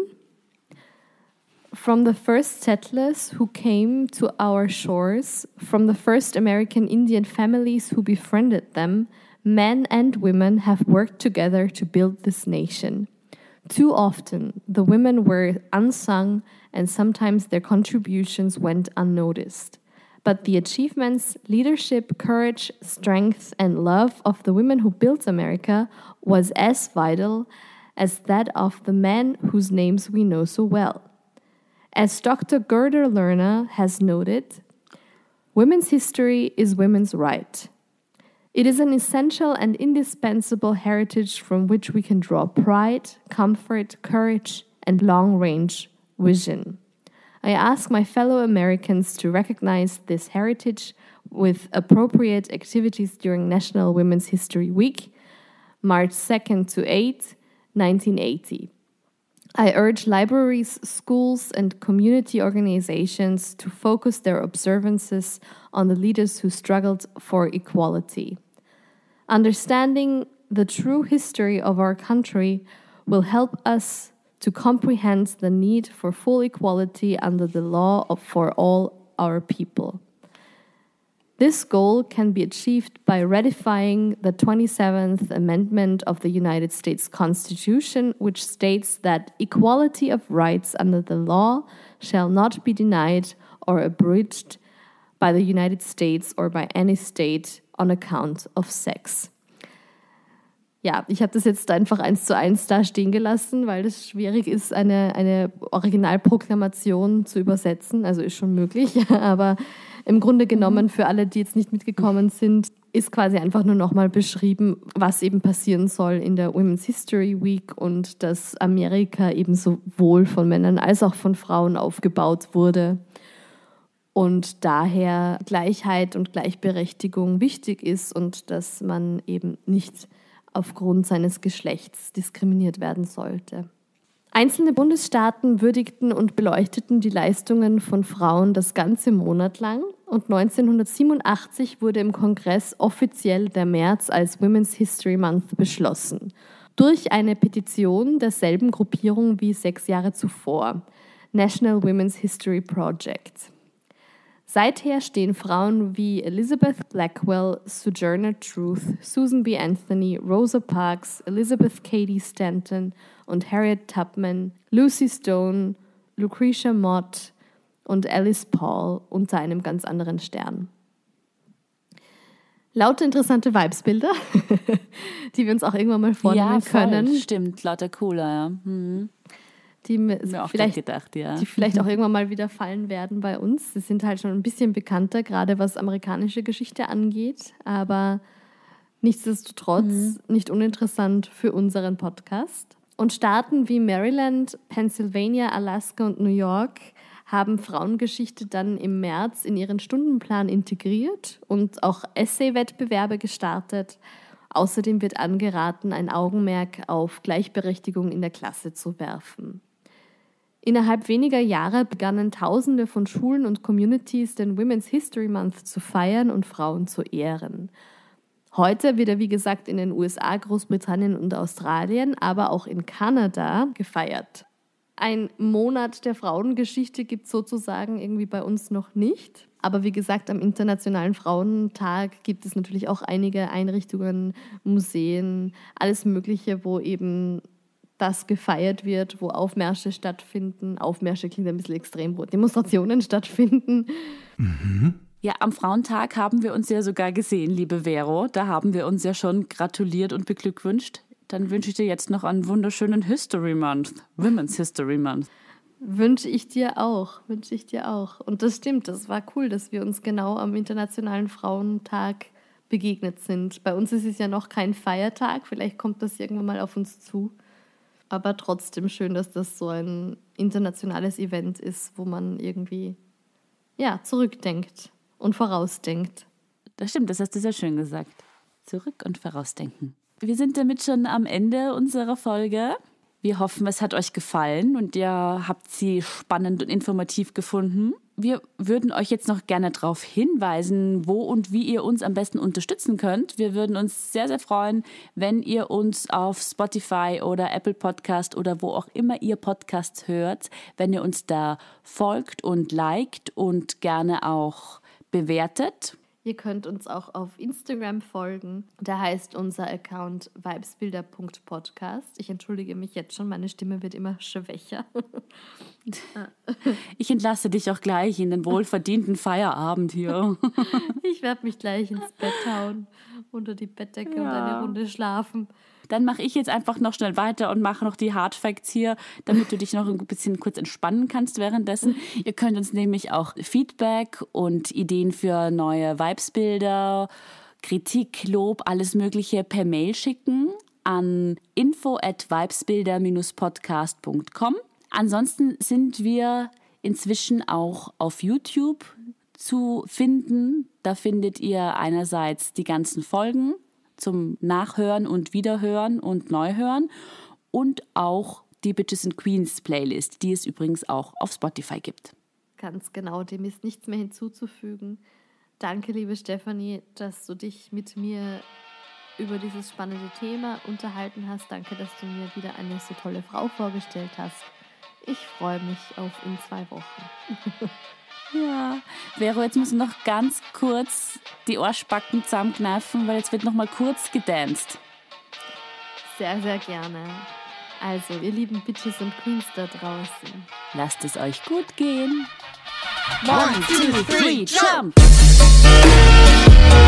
S3: From the first settlers who came to our shores, from the first American Indian families who befriended them, men and women have worked together to build this nation. Too often, the women were unsung and sometimes their contributions went unnoticed. But the achievements, leadership, courage, strength, and love of the women who built America was as vital as that of the men whose names we know so well. As Dr. Gerda Lerner has noted, women's history is women's right. It is an essential and indispensable heritage from which we can draw pride, comfort, courage, and long-range vision. I ask my fellow Americans to recognize this heritage with appropriate activities during National Women's History Week, March 2nd to 8th, 1980. I urge libraries, schools, and community organizations to focus their observances on the leaders who struggled for equality. Understanding the true history of our country will help us to comprehend the need for full equality under the law for all our people. This goal can be achieved by ratifying the 27th Amendment of the United States Constitution, which states that equality of rights under the law shall not be denied or abridged by the United States or by any state on account of sex. Ja, ich habe das jetzt einfach 1:1 da stehen gelassen, weil es schwierig ist, eine Originalproklamation zu übersetzen. Also ist schon möglich, aber im Grunde genommen für alle, die jetzt nicht mitgekommen sind, ist quasi einfach nur nochmal beschrieben, was eben passieren soll in der Women's History Week und dass Amerika eben sowohl von Männern als auch von Frauen aufgebaut wurde und daher Gleichheit und Gleichberechtigung wichtig ist und dass man eben nicht aufgrund seines Geschlechts diskriminiert werden sollte. Einzelne Bundesstaaten würdigten und beleuchteten die Leistungen von Frauen das ganze Monat lang und 1987 wurde im Kongress offiziell der März als Women's History Month beschlossen. Durch eine Petition derselben Gruppierung wie 6 Jahre zuvor, National Women's History Project. Seither stehen Frauen wie Elizabeth Blackwell, Sojourner Truth, Susan B. Anthony, Rosa Parks, Elizabeth Cady Stanton und Harriet Tubman, Lucy Stone, Lucretia Mott und Alice Paul unter einem ganz anderen Stern. Lauter interessante Vibesbilder, die wir uns auch irgendwann mal vornehmen können.
S2: Ja, stimmt, lauter cooler, ja.
S3: Die
S2: vielleicht
S3: auch irgendwann mal wieder fallen werden bei uns. Sie sind halt schon ein bisschen bekannter, gerade was amerikanische Geschichte angeht, aber nichtsdestotrotz nicht uninteressant für unseren Podcast. Und Staaten wie Maryland, Pennsylvania, Alaska und New York haben Frauengeschichte dann im März in ihren Stundenplan integriert und auch Essay-Wettbewerbe gestartet. Außerdem wird angeraten, ein Augenmerk auf Gleichberechtigung in der Klasse zu werfen. Innerhalb weniger Jahre begannen Tausende von Schulen und Communities den Women's History Month zu feiern und Frauen zu ehren. Heute wird er, wie gesagt, in den USA, Großbritannien und Australien, aber auch in Kanada gefeiert. ein Monat der Frauengeschichte gibt es sozusagen irgendwie bei uns noch nicht. Aber wie gesagt, am Internationalen Frauentag gibt es natürlich auch einige Einrichtungen, Museen, alles Mögliche, wo eben das gefeiert wird, wo Aufmärsche stattfinden. Aufmärsche klingt ein bisschen extrem, wo Demonstrationen stattfinden.
S2: Ja, am Frauentag haben wir uns ja sogar gesehen, liebe Vero. Da haben wir uns ja schon gratuliert und beglückwünscht. Dann wünsche ich dir jetzt noch einen wunderschönen History Month, Women's History Month.
S3: Wünsche ich dir auch. Und das stimmt, das war cool, dass wir uns genau am Internationalen Frauentag begegnet sind. Bei uns ist es ja noch kein Feiertag, vielleicht kommt das irgendwann mal auf uns zu. Aber trotzdem schön, dass das so ein internationales Event ist, wo man irgendwie zurückdenkt und vorausdenkt.
S2: Das stimmt, das hast du sehr schön gesagt. Zurück und vorausdenken. Wir sind damit schon am Ende unserer Folge. Wir hoffen, es hat euch gefallen und ihr habt sie spannend und informativ gefunden. Wir würden euch jetzt noch gerne darauf hinweisen, wo und wie ihr uns am besten unterstützen könnt. Wir würden uns sehr, sehr freuen, wenn ihr uns auf Spotify oder Apple Podcast oder wo auch immer ihr Podcasts hört, wenn ihr uns da folgt und liked und gerne auch bewertet.
S3: Ihr könnt uns auch auf Instagram folgen. Da heißt unser Account vibesbilder.podcast. Ich entschuldige mich jetzt schon, meine Stimme wird immer schwächer.
S2: Ich entlasse dich auch gleich in den wohlverdienten Feierabend hier.
S3: Ich werde mich gleich ins Bett hauen, unter die Bettdecke und eine Runde schlafen.
S2: Dann mache ich jetzt einfach noch schnell weiter und mache noch die Hard Facts hier, damit du dich noch ein bisschen kurz entspannen kannst währenddessen. Ihr könnt uns nämlich auch Feedback und Ideen für neue Vibesbilder, Kritik, Lob, alles Mögliche per Mail schicken an info@vibesbilder-podcast.com. Ansonsten sind wir inzwischen auch auf YouTube zu finden. Da findet ihr einerseits die ganzen Folgen zum Nachhören und Wiederhören und Neuhören und auch die Bitches and Queens Playlist, die es übrigens auch auf Spotify gibt.
S3: Ganz genau, dem ist nichts mehr hinzuzufügen. Danke, liebe Stefanie, dass du dich mit mir über dieses spannende Thema unterhalten hast. Danke, dass du mir wieder eine so tolle Frau vorgestellt hast. Ich freue mich auf in 2 Wochen.
S2: Ja, Vero, jetzt müssen wir noch ganz kurz die Arschbacken zusammenkneifen, weil jetzt wird noch mal kurz gedanced.
S3: Sehr, sehr gerne. Also, ihr lieben Bitches und Queens da draußen.
S2: Lasst es euch gut gehen. 1, 2, 3, jump!